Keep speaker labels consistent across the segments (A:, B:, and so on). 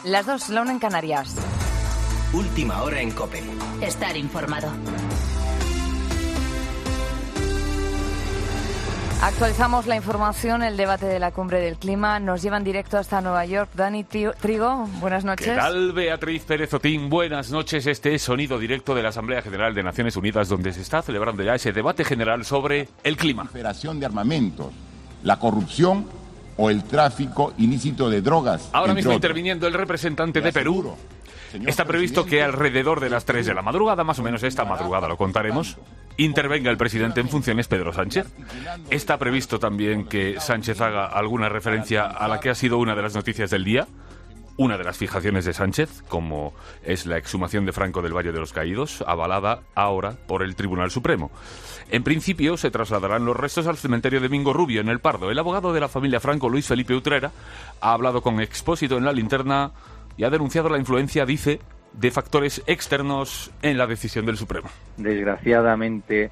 A: Las 2, la 1 en Canarias.
B: Última hora en COPE.
C: Estar informado.
A: Actualizamos la información, el debate de la cumbre del clima. Nos llevan directo hasta Nueva York. Dani Trigo, buenas noches.
D: ¿Qué tal, Beatriz Pérez Otín? Buenas noches. Este es sonido directo de la Asamblea General de Naciones Unidas, donde se está celebrando ya ese debate general sobre el clima.
E: La proliferación de armamentos, la corrupción o el tráfico ilícito de drogas.
D: Ahora mismo interviniendo el representante de Perú. Está previsto que alrededor de las 3 de la madrugada, más o menos esta madrugada lo contaremos, intervenga el presidente en funciones, Pedro Sánchez. Está previsto también que Sánchez haga alguna referencia a la que ha sido una de las noticias del día, una de las fijaciones de Sánchez, como es la exhumación de Franco del Valle de los Caídos, avalada ahora por el Tribunal Supremo. En principio se trasladarán los restos al cementerio de Mingo Rubio, en El Pardo. El abogado de la familia Franco, Luis Felipe Utrera, ha hablado con Expósito en La Linterna y ha denunciado la influencia, dice, de factores externos en la decisión del Supremo.
F: Desgraciadamente,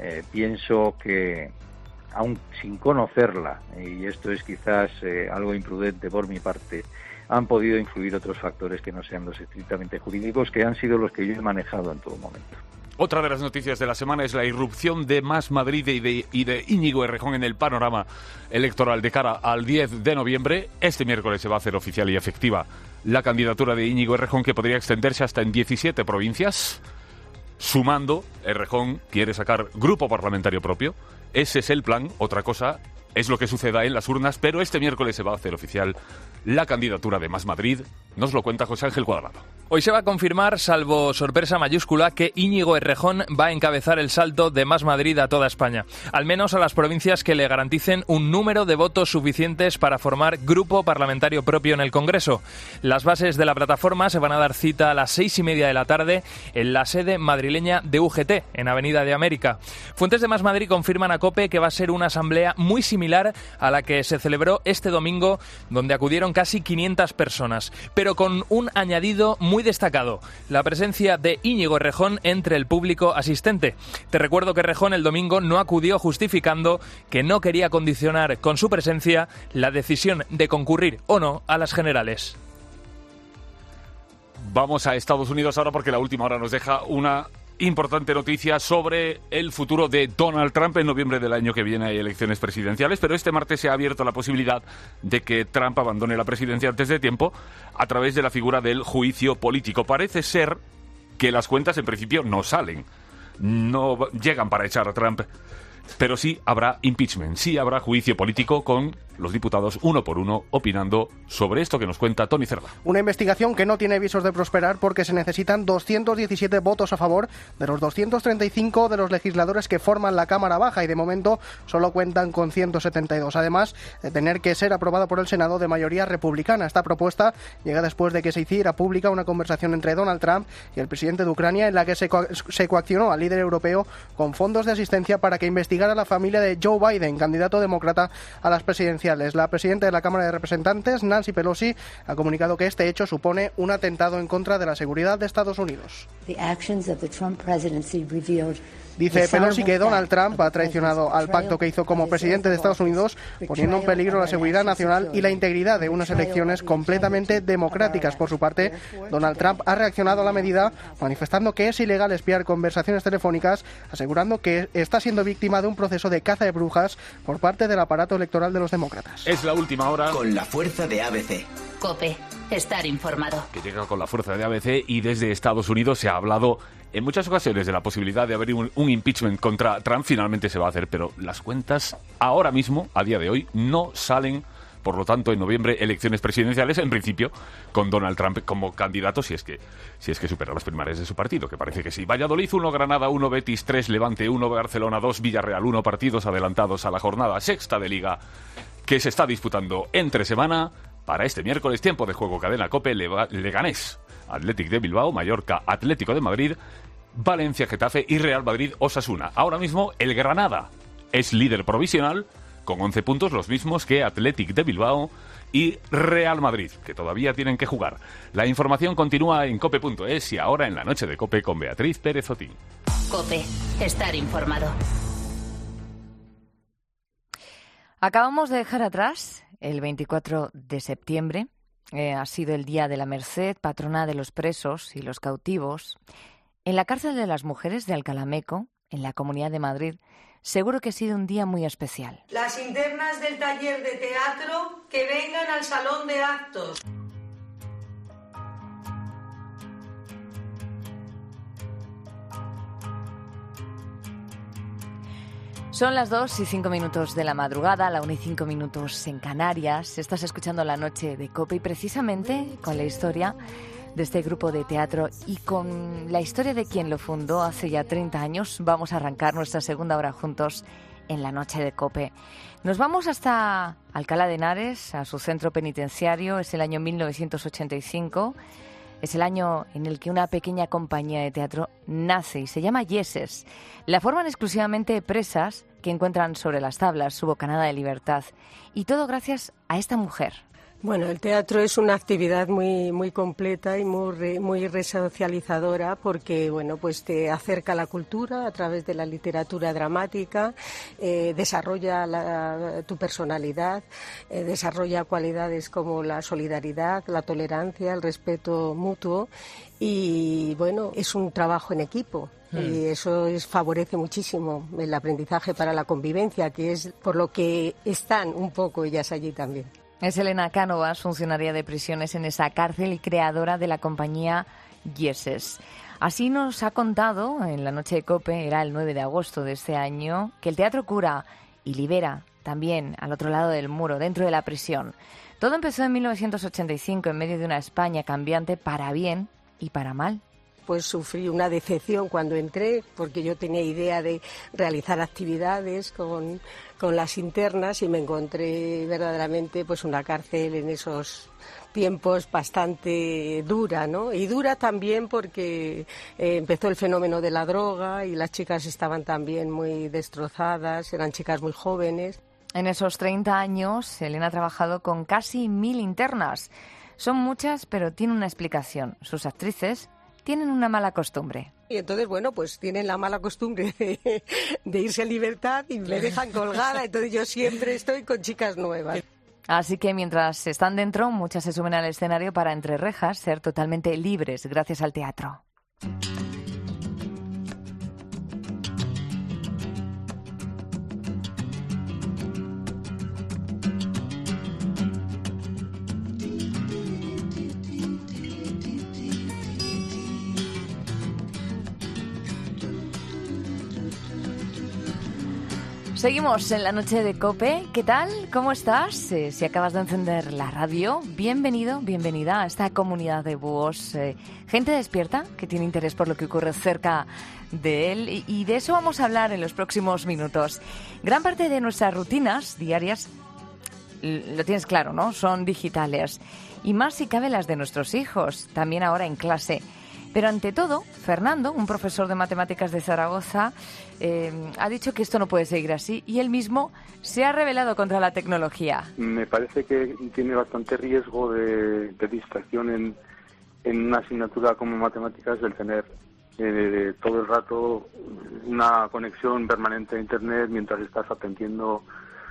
F: pienso que, aun sin conocerla, y esto es quizás algo imprudente por mi parte, han podido influir otros factores que no sean los estrictamente jurídicos, que han sido los que yo he manejado en todo momento.
D: Otra de las noticias de la semana es la irrupción de Más Madrid y de Íñigo Errejón en el panorama electoral de cara al 10 de noviembre. Este miércoles se va a hacer oficial y efectiva la candidatura de Íñigo Errejón, que podría extenderse hasta en 17 provincias. Sumando, Errejón quiere sacar grupo parlamentario propio. Ese es el plan. Otra cosa es lo que suceda en las urnas, pero este miércoles se va a hacer oficial la candidatura de Más Madrid. Nos lo cuenta José Ángel Cuadrado.
G: Hoy se va a confirmar, salvo sorpresa mayúscula, que Íñigo Errejón va a encabezar el salto de Más Madrid a toda España. Al menos a las provincias que le garanticen un número de votos suficientes para formar grupo parlamentario propio en el Congreso. Las bases de la plataforma se van a dar cita a las 6:30 de la tarde en la sede madrileña de UGT, en Avenida de América. Fuentes de Más Madrid confirman a COPE que va a ser una asamblea muy similar a la que se celebró este domingo, donde acudieron casi 500 personas, pero con un añadido muy destacado: la presencia de Íñigo Errejón entre el público asistente. Te recuerdo que Errejón el domingo no acudió, justificando que no quería condicionar con su presencia la decisión de concurrir o no a las generales.
D: Vamos a Estados Unidos ahora, porque la última hora nos deja una importante noticia sobre el futuro de Donald Trump. En noviembre del año que viene hay elecciones presidenciales, pero este martes se ha abierto la posibilidad de que Trump abandone la presidencia antes de tiempo a través de la figura del juicio político. Parece ser que las cuentas en principio no salen, no llegan para echar a Trump, pero sí habrá impeachment, sí habrá juicio político, con los diputados uno por uno opinando sobre esto que nos cuenta Tony Cerda.
H: Una investigación que no tiene visos de prosperar, porque se necesitan 217 votos a favor de los 235 de los legisladores que forman la Cámara Baja, y de momento solo cuentan con 172. Además de tener que ser aprobada por el Senado de mayoría republicana. Esta propuesta llega después de que se hiciera pública una conversación entre Donald Trump y el presidente de Ucrania, en la que se coaccionó al líder europeo con fondos de asistencia para que investigara a la familia de Joe Biden, candidato demócrata a las presidenciales. La presidenta de la Cámara de Representantes, Nancy Pelosi, ha comunicado que este hecho supone un atentado en contra de la seguridad de Estados Unidos. Dice Pelosi que Donald Trump ha traicionado al pacto que hizo como presidente de Estados Unidos, poniendo en peligro la seguridad nacional y la integridad de unas elecciones completamente democráticas. Por su parte, Donald Trump ha reaccionado a la medida, manifestando que es ilegal espiar conversaciones telefónicas, asegurando que está siendo víctima de un proceso de caza de brujas por parte del aparato electoral de los demócratas.
D: Es la última hora
B: con la fuerza de ABC.
C: COPE. Estar informado.
D: Que llega con la fuerza de ABC, y desde Estados Unidos se ha hablado en muchas ocasiones de la posibilidad de abrir un impeachment contra Trump. Finalmente se va a hacer, pero las cuentas ahora mismo, a día de hoy, no salen. Por lo tanto, en noviembre, elecciones presidenciales, en principio, con Donald Trump como candidato, si es que supera las primarias de su partido, que parece que sí. Valladolid 1, Granada 1, Betis 3, Levante 1, Barcelona 2, Villarreal 1, partidos adelantados a la jornada sexta de Liga, que se está disputando entre semana. Para este miércoles, tiempo de juego, cadena COPE, Leganés, Athletic de Bilbao, Mallorca, Atlético de Madrid, Valencia, Getafe y Real Madrid, Osasuna. Ahora mismo, el Granada es líder provisional, con 11 puntos, los mismos que Athletic de Bilbao y Real Madrid, que todavía tienen que jugar. La información continúa en cope.es y ahora en la noche de COPE con Beatriz Pérez Otín.
C: COPE. Estar informado.
A: Acabamos de dejar atrás el 24 de septiembre, ha sido el Día de la Merced, patrona de los presos y los cautivos. En la cárcel de las mujeres de Alcalameco, en la Comunidad de Madrid, seguro que ha sido un día muy especial.
I: Las internas del taller de teatro que vengan al salón de actos.
A: Son las 2:05 de la madrugada, la 1:05 en Canarias. Estás escuchando La Noche de COPE y precisamente con la historia de este grupo de teatro y con la historia de quien lo fundó hace ya 30 años, vamos a arrancar nuestra segunda hora juntos en La Noche de COPE. Nos vamos hasta Alcalá de Henares, a su centro penitenciario. Es el año 1985. Es el año en el que una pequeña compañía de teatro nace y se llama Yeses. La forman exclusivamente presas que encuentran sobre las tablas su bocanada de libertad. Y todo gracias a esta mujer.
J: Bueno, el teatro es una actividad muy completa y muy resocializadora porque, bueno, pues te acerca a la cultura a través de la literatura dramática, desarrolla tu personalidad, desarrolla cualidades como la solidaridad, la tolerancia, el respeto mutuo y, bueno, es un trabajo en equipo. Y eso favorece muchísimo el aprendizaje para la convivencia, que es por lo que están un poco ellas allí también.
A: Es Elena Cánovas, funcionaria de prisiones en esa cárcel y creadora de la compañía Yeses. Así nos ha contado en La Noche de COPE, era el 9 de agosto de este año, que el teatro cura y libera también al otro lado del muro, dentro de la prisión. Todo empezó en 1985 en medio de una España cambiante para bien y para mal.
J: Pues sufrí una decepción cuando entré, porque yo tenía idea de realizar actividades con las internas y me encontré verdaderamente pues una cárcel en esos tiempos bastante dura, ¿no? Y dura también porque empezó el fenómeno de la droga y las chicas estaban también muy destrozadas, eran chicas muy jóvenes.
A: En esos 30 años, Elena ha trabajado con casi 1000 internas. Son muchas, pero tiene una explicación. Sus actrices tienen una mala costumbre.
J: Y entonces, bueno, pues tienen la mala costumbre de irse en libertad y me dejan colgada, entonces yo siempre estoy con chicas nuevas.
A: Así que mientras están dentro, muchas se suben al escenario para, entre rejas, ser totalmente libres gracias al teatro. Seguimos en La Noche de COPE. ¿Qué tal? ¿Cómo estás? Si acabas de encender la radio, bienvenido, bienvenida a esta comunidad de búhos. Gente despierta que tiene interés por lo que ocurre cerca de él y de eso vamos a hablar en los próximos minutos. Gran parte de nuestras rutinas diarias, lo tienes claro, ¿no? Son digitales. Y más si cabe las de nuestros hijos, también ahora en clase. Pero ante todo, Fernando, un profesor de matemáticas de Zaragoza, ha dicho que esto no puede seguir así y él mismo se ha rebelado contra la tecnología.
K: Me parece que tiene bastante riesgo de distracción en una asignatura como matemáticas el tener todo el rato una conexión permanente a Internet mientras estás atendiendo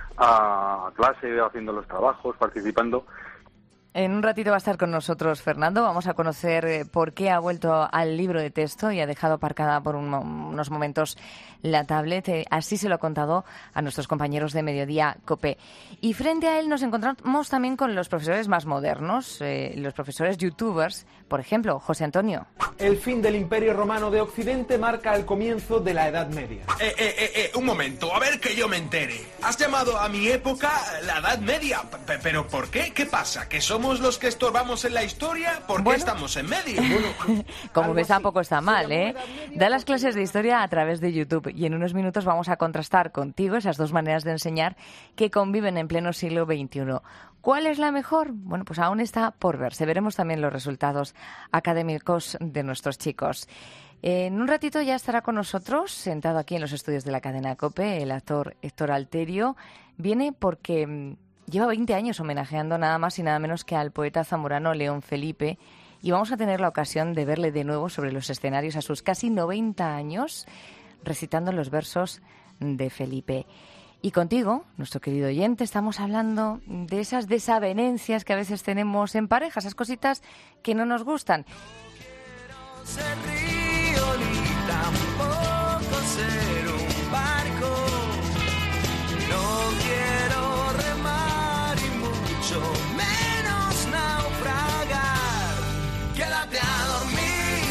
K: a clase, haciendo los trabajos, participando.
A: En un ratito va a estar con nosotros Fernando. Vamos a conocer por qué ha vuelto al libro de texto y ha dejado aparcada por unos momentos la tablet. Así se lo ha contado a nuestros compañeros de Mediodía COPE. Y frente a él nos encontramos también con los profesores más modernos, los profesores youtubers. Por ejemplo, José Antonio.
L: El fin del Imperio Romano de Occidente marca el comienzo de la Edad Media.
M: Un momento, a ver que yo me entere. Has llamado a mi época la Edad Media. ¿Pero por qué? ¿Qué pasa? ¿Que somos los que estorbamos en la historia? ¿Por qué estamos en medio?
A: Como ves, tampoco está mal, ¿eh? Da las clases de historia a través de YouTube y en unos minutos vamos a contrastar contigo esas dos maneras de enseñar que conviven en pleno siglo XXI. ¿Cuál es la mejor? Bueno, pues aún está por verse. Veremos también los resultados académicos de nuestros chicos. En un ratito ya estará con nosotros, sentado aquí en los estudios de la cadena COPE, el actor Héctor Alterio. Viene porque lleva 20 años homenajeando nada más y nada menos que al poeta zamorano León Felipe y vamos a tener la ocasión de verle de nuevo sobre los escenarios a sus casi 90 años recitando los versos de Felipe. Y contigo, nuestro querido oyente, estamos hablando de esas desavenencias que a veces tenemos en pareja, esas cositas que no nos gustan.
N: Ser río ni tampoco ser un barco. No quiero remar y mucho menos naufragar. Quédate a dormir.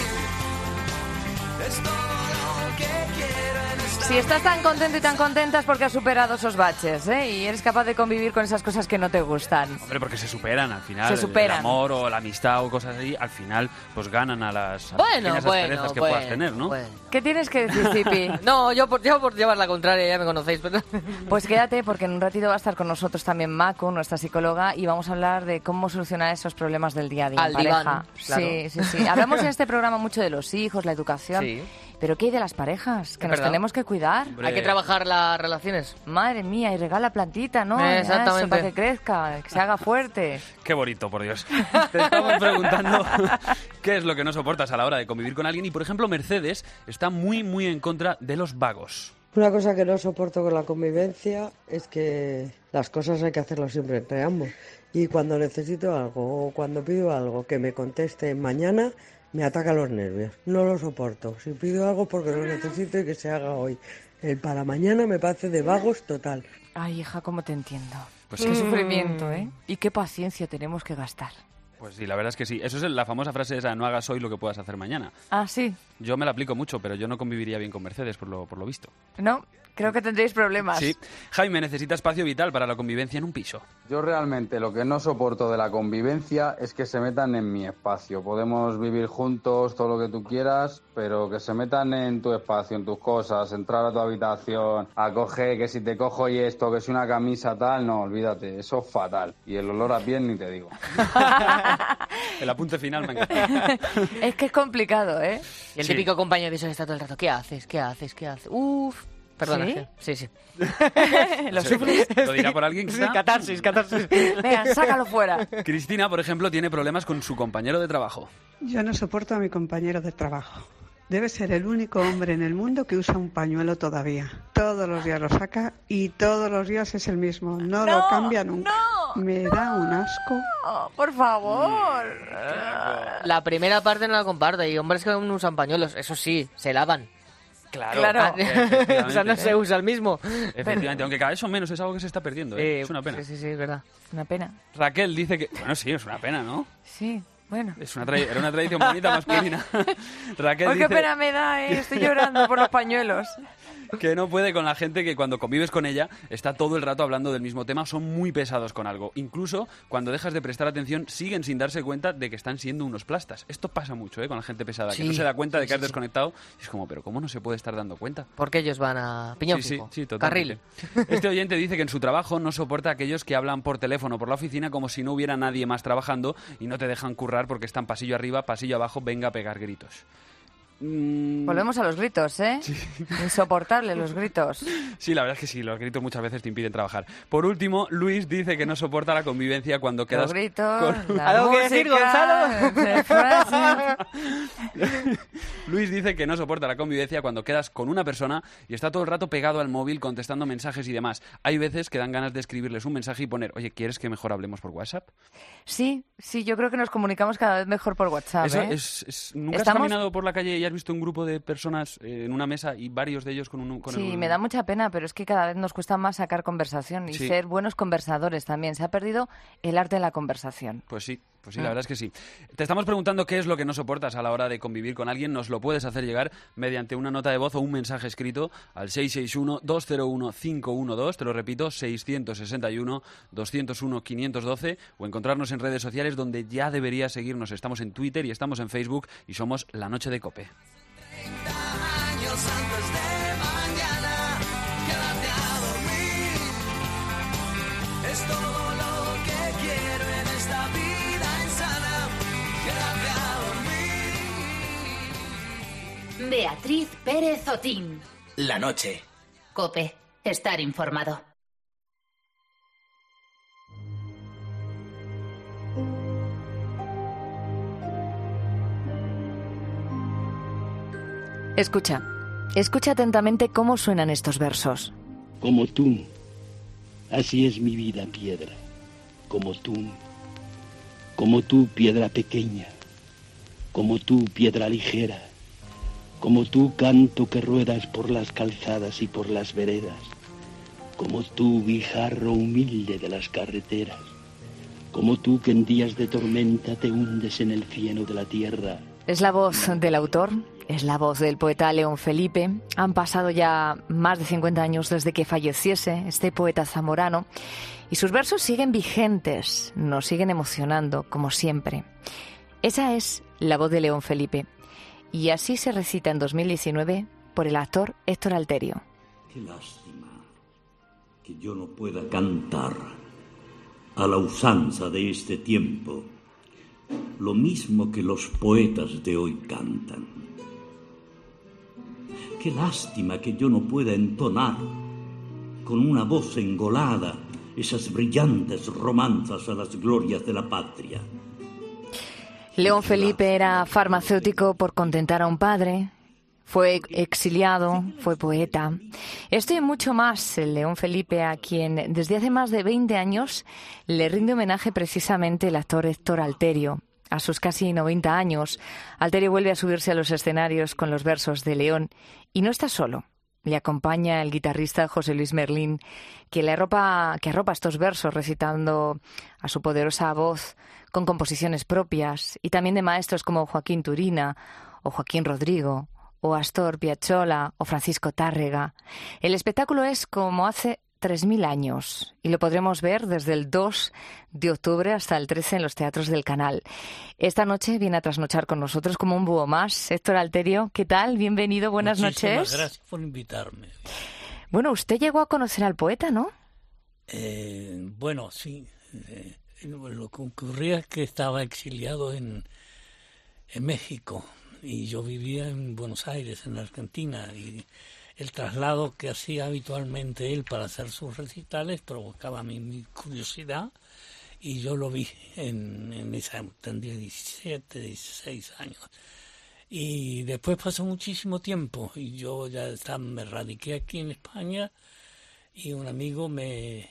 N: Es todo lo que quiero en esta
A: Si estás tan contento y tan contenta es porque has superado esos baches, ¿eh? Y eres capaz de convivir con esas cosas que no te gustan.
O: Hombre, porque se superan al final.
A: Se superan.
O: El amor o la amistad o cosas así, al final, pues ganan a las pequeñas asperezas que puedas tener, ¿no?
A: ¿Qué tienes que decir, Zipi?
P: No, yo por llevar la contraria, ya me conocéis. Pero...
A: Pues quédate, porque en un ratito va a estar con nosotros también Macu, nuestra psicóloga, y vamos a hablar de cómo solucionar esos problemas del día a día en pareja.
P: Diván, claro.
A: Sí. Hablamos en este programa mucho de los hijos, la educación.
P: Sí.
A: Pero ¿qué hay de las parejas? Que
P: Es
A: nos
P: verdad.
A: tenemos que cuidar.
P: Hay que trabajar las relaciones.
A: Madre mía, y regala plantita, ¿no?
P: Exactamente.
A: Eso, para que crezca, que se haga fuerte.
O: Qué bonito, por Dios. Te estamos preguntando qué es lo que no soportas a la hora de convivir con alguien. Y, por ejemplo, Mercedes está muy, muy en contra de los vagos.
Q: Una cosa que no soporto con la convivencia es que las cosas hay que hacerlas siempre entre ambos. Y cuando necesito algo o cuando pido algo que me conteste mañana, me ataca los nervios. No lo soporto. Si pido algo porque lo necesito y que se haga hoy. El para mañana me parece de vagos total.
A: Ay, hija, cómo te entiendo.
O: Pues
A: qué
O: sí.
A: sufrimiento, ¿eh? Y qué paciencia tenemos que gastar.
O: Pues sí, la verdad es que sí. Eso es la famosa frase esa, no hagas hoy lo que puedas hacer mañana.
A: Ah, sí.
O: Yo me la aplico mucho, pero yo no conviviría bien con Mercedes, por lo visto.
A: No, creo que tendréis problemas.
O: Sí. Jaime necesita espacio vital para la convivencia en un piso.
R: Yo realmente lo que no soporto de la convivencia es que se metan en mi espacio. Podemos vivir juntos, todo lo que tú quieras, pero que se metan en tu espacio, en tus cosas, entrar a tu habitación, a coger, que si te cojo y esto, que si una camisa tal, no, olvídate, eso es fatal. Y el olor a piel ni te digo.
O: El apunte final me encanta.
A: Es que es complicado, ¿eh?
P: Y el típico compañero piso que está todo el rato, ¿qué haces? ¿Qué haces? ¿Qué haces? Uf. Perdona.
A: ¿Sí?
P: Sí.
A: ¿Lo sufres?
O: ¿Lo dirá por alguien?
P: Sí, catarsis.
A: Venga, sácalo fuera.
O: Cristina, por ejemplo, tiene problemas con su compañero de trabajo.
S: Yo no soporto a mi compañero de trabajo. Debe ser el único hombre en el mundo que usa un pañuelo todavía. Todos los días lo saca y todos los días es el mismo. No lo cambia nunca. Me da un asco.
A: Oh, por favor.
P: La primera parte no la comparto. Hay hombres que no usan pañuelos. Eso sí, se lavan.
O: Claro.
P: O sea, no se usa el mismo.
O: Efectivamente, aunque cada vez son menos, es algo que se está perdiendo. Es una pena.
P: Sí, es verdad.
A: Una pena.
O: Raquel dice que... Bueno, sí, es una pena, ¿no?
A: Sí, bueno.
O: Era una tradición bonita masculina. Raquel
A: Ay,
O: dice
A: qué pena me da, estoy llorando por los pañuelos.
O: que no puede con la gente que cuando convives con ella está todo el rato hablando del mismo tema, son muy pesados con algo. Incluso cuando dejas de prestar atención siguen sin darse cuenta de que están siendo unos plastas. Esto pasa mucho, con la gente pesada, que no se da cuenta de que has desconectado. Es como, pero ¿cómo no se puede estar dando cuenta?
P: Porque ellos van a piñón fijo.
O: Sí, totalmente.
P: Carril.
O: Este oyente dice que en su trabajo no soporta a aquellos que hablan por teléfono por la oficina como si no hubiera nadie más trabajando y no te dejan currar porque están pasillo arriba, pasillo abajo, venga a pegar gritos.
A: Volvemos a los gritos, ¿eh? Sí. Insoportables los gritos.
O: Sí, la verdad es que sí, los gritos muchas veces te impiden trabajar. Por último, Luis dice que no soporta la convivencia cuando quedas...
A: Los gritos,
O: con...
A: ¿Algo que decir, Gonzalo?
O: Luis dice que no soporta la convivencia cuando quedas con una persona y está todo el rato pegado al móvil contestando mensajes y demás. Hay veces que dan ganas de escribirles un mensaje y poner, oye, ¿quieres que mejor hablemos por WhatsApp?
A: Sí, yo creo que nos comunicamos cada vez mejor por WhatsApp.
O: Eso
A: ¿eh?
O: ¿Nunca has caminado por la calle y has visto un grupo de personas en una mesa y varios de ellos con
A: Sí, me da mucha pena, pero es que cada vez nos cuesta más sacar conversación y ser buenos conversadores también. Se ha perdido el arte de la conversación.
O: Pues sí, la verdad es que sí. Te estamos preguntando qué es lo que no soportas a la hora de convivir con alguien. Nos lo puedes hacer llegar mediante una nota de voz o un mensaje escrito al 661-201-512. Te lo repito, 661-201-512 o encontrarnos en redes sociales donde ya deberías seguirnos. Estamos en Twitter y estamos en Facebook y somos La Noche de COPE.
N: 30 años antes de mañana, quédate a dormir. Es todo lo que quiero en esta vida insana. Quédate a dormir.
C: Beatriz Pérez Otín.
B: La noche.
C: COPE. Estar informado.
A: Escucha atentamente cómo suenan estos versos.
T: Como tú, Así es mi vida, piedra, como tú, piedra pequeña, como tú, piedra ligera, como tú, canto que ruedas por las calzadas y por las veredas, como tú, guijarro humilde de las carreteras, como tú que en días de tormenta te hundes en el cieno de la tierra.
A: Es la voz del autor, es la voz del poeta León Felipe. Han pasado ya más de 50 años desde que falleciese este poeta zamorano y sus versos siguen vigentes, nos siguen emocionando, como siempre. Esa es la voz de León Felipe y así se recita en 2019 por el actor Héctor Alterio.
U: Qué lástima que yo no pueda cantar a la usanza de este tiempo lo mismo que los poetas de hoy cantan. Qué lástima que yo no pueda entonar con una voz engolada esas brillantes romanzas a las glorias de la patria.
A: León Felipe era farmacéutico por contentar a un padre, fue exiliado, fue poeta. Esto y mucho más, el León Felipe, a quien desde hace más de 20 años le rinde homenaje precisamente el actor Héctor Alterio. A sus casi 90 años, Alterio vuelve a subirse a los escenarios con los versos de León y no está solo. Le acompaña el guitarrista José Luis Merlín, que arropa estos versos recitando a su poderosa voz con composiciones propias y también de maestros como Joaquín Turina o Joaquín Rodrigo o Astor Piazzolla o Francisco Tárrega. El espectáculo es como hace 3.000 años y lo podremos ver desde el 2 de octubre hasta el 13 en los teatros del Canal. Esta noche viene a trasnochar con nosotros como un búho más. Héctor Alterio, ¿qué tal? Bienvenido, buenas noches.
V: Muchísimas gracias por invitarme.
A: Bueno, usted llegó a conocer al poeta, ¿no?
V: Bueno, sí. Lo que ocurría es que estaba exiliado en México y yo vivía en Buenos Aires, en la Argentina, y el traslado que hacía habitualmente él para hacer sus recitales provocaba mi curiosidad y yo lo vi en esa, tendría 17, 16 años. Y después pasó muchísimo tiempo y yo ya me radiqué aquí en España y un amigo me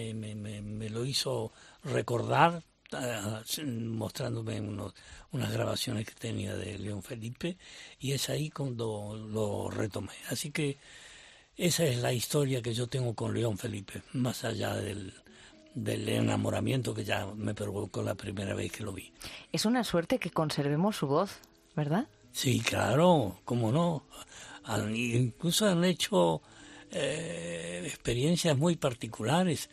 V: lo hizo recordar mostrándome unas grabaciones que tenía de León Felipe y es ahí cuando lo retomé. Así que esa es la historia que yo tengo con León Felipe, más allá del enamoramiento que ya me provocó la primera vez que lo vi.
A: Es una suerte que conservemos su voz, ¿verdad?
V: Sí, claro, cómo no. Incluso han hecho experiencias muy particulares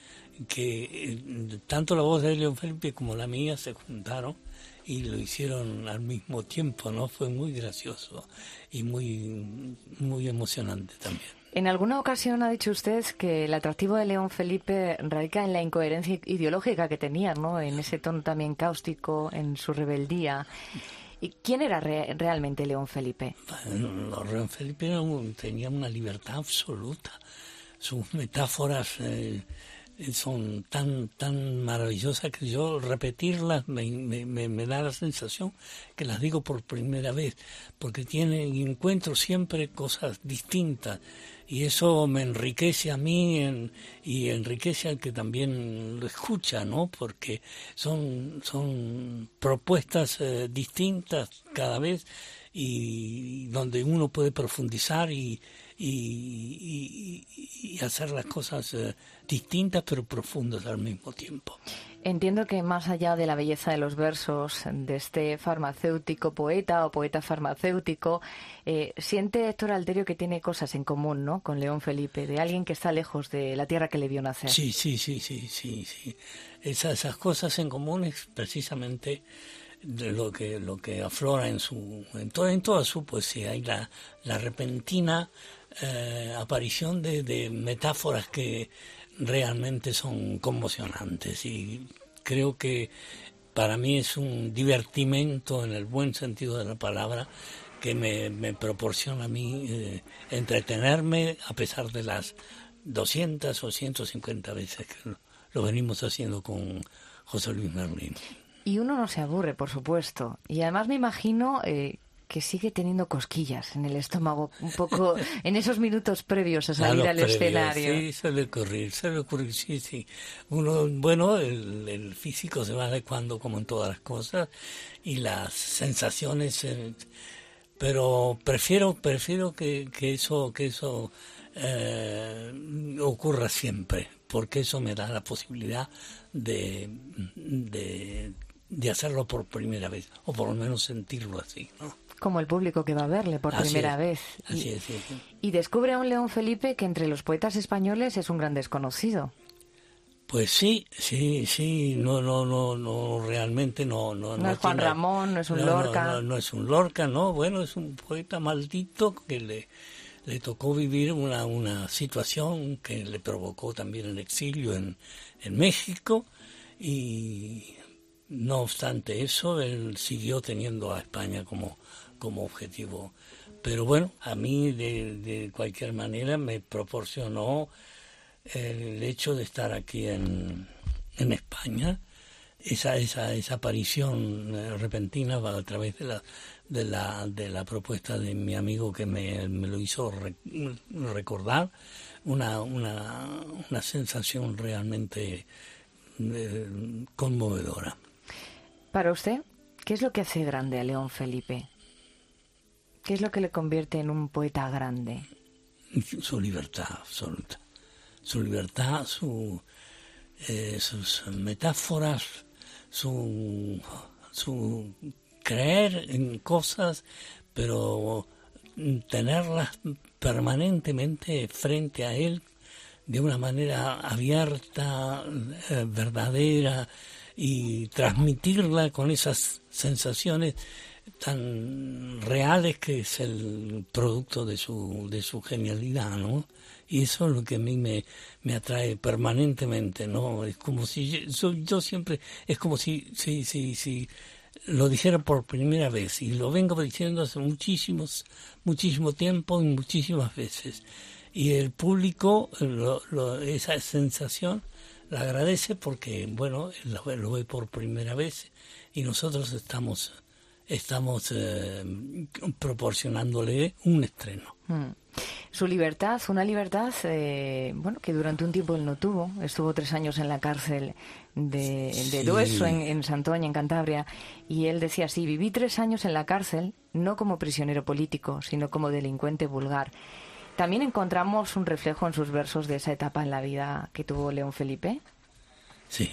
V: que tanto la voz de León Felipe como la mía se juntaron y lo hicieron al mismo tiempo, ¿no? Fue muy gracioso y muy emocionante también.
A: En alguna ocasión ha dicho usted que el atractivo de León Felipe radica en la incoherencia ideológica que tenía, ¿no? En ese tono también cáustico, en su rebeldía. ¿Y quién era realmente León Felipe?
V: Bueno, León Felipe tenía una libertad absoluta. Sus metáforas son tan maravillosas que yo repetirlas me da la sensación que las digo por primera vez, porque encuentro siempre cosas distintas y eso me enriquece a mí y enriquece al que también lo escucha, ¿no? Porque son propuestas distintas cada vez y donde uno puede profundizar y hacer las cosas distintas pero profundas al mismo tiempo.
A: Entiendo que más allá de la belleza de los versos de este farmacéutico poeta o poeta farmacéutico, siente Héctor Alterio que tiene cosas en común, ¿no?, con León Felipe, de alguien que está lejos de la tierra que le vio nacer.
V: Sí. Esas cosas en común es precisamente de lo que aflora en toda su poesía y la repentina aparición de metáforas que realmente son conmocionantes y creo que para mí es un divertimento en el buen sentido de la palabra que me proporciona a mí entretenerme a pesar de las 200 o 150 veces que lo venimos haciendo con José Luis Merlín.
A: Y uno no se aburre, por supuesto. Y además me imagino que sigue teniendo cosquillas en el estómago, un poco en esos minutos previos a salir al escenario.
V: Sí, suele ocurrir, sí. Uno, bueno, el físico se va adecuando como en todas las cosas y las sensaciones, pero prefiero que eso ocurra siempre, porque eso me da la posibilidad de hacerlo por primera vez, o por lo menos sentirlo así, ¿no?
A: Como el público que va a verle por primera vez.
V: Así es, sí.
A: Y descubre a un León Felipe que entre los poetas españoles es un gran desconocido.
V: Pues sí, no, realmente no
A: es Juan Ramón, no es un Lorca.
V: No es un Lorca, no, bueno, es un poeta maldito que le tocó vivir una situación que le provocó también el exilio en México, y no obstante eso, él siguió teniendo a España como objetivo. Pero bueno, a mí de cualquier manera me proporcionó el hecho de estar aquí en España, esa aparición repentina a través de la propuesta de mi amigo, que me lo hizo recordar una sensación realmente conmovedora.
A: Para usted, ¿qué es lo que hace grande a León Felipe? ¿Qué es lo que le convierte en un poeta grande?
V: Su libertad absoluta. Su libertad, sus metáforas, su creer en cosas, pero tenerlas permanentemente frente a él de una manera abierta, verdadera, y transmitirla con esas sensaciones tan reales que es el producto de su genialidad, ¿no? Y eso es lo que a mí me atrae permanentemente, ¿no? Es como si yo siempre, es como si lo dijera por primera vez, y lo vengo diciendo hace muchísimo tiempo y muchísimas veces. Y el público esa sensación la agradece porque, bueno, lo ve por primera vez, y nosotros estamos proporcionándole un estreno.
A: Su libertad, una libertad que durante un tiempo él no tuvo. Estuvo 3 años en la cárcel de Dueso, en Santoña, en Cantabria, y él decía así: viví 3 años en la cárcel, no como prisionero político, sino como delincuente vulgar. ¿También encontramos un reflejo en sus versos de esa etapa en la vida que tuvo León Felipe?
V: Sí.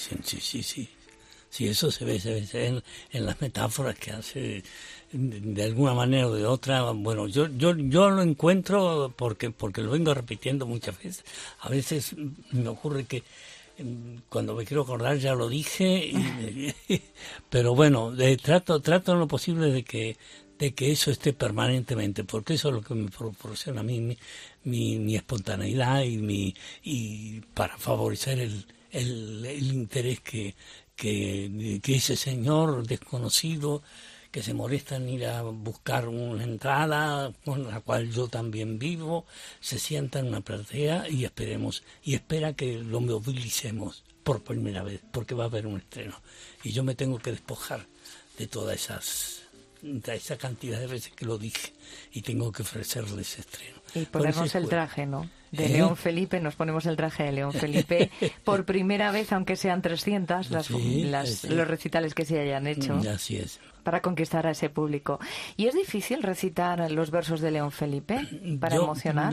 V: Sí, eso se ve en las metáforas que hace de alguna manera o de otra. Bueno, yo lo encuentro porque lo vengo repitiendo muchas veces. A veces me ocurre que cuando me quiero acordar ya lo dije, pero bueno, trato en lo posible de que eso esté permanentemente, porque eso es lo que me proporciona a mí mi espontaneidad y para favorecer el interés que ese señor desconocido que se molesta en ir a buscar una entrada con la cual yo también vivo, se sienta en una platea y espera que lo movilicemos por primera vez, porque va a haber un estreno. Y yo me tengo que despojar de toda esa cantidad de veces que lo dije, y tengo que ofrecerle ese estreno.
A: Y ponernos el traje, ¿no? De León Felipe, nos ponemos el traje de León Felipe por primera vez, aunque sean 300 los recitales que se hayan hecho.
V: Así es.
A: Para conquistar a ese público. ¿Y es difícil recitar los versos de León Felipe para emocionar?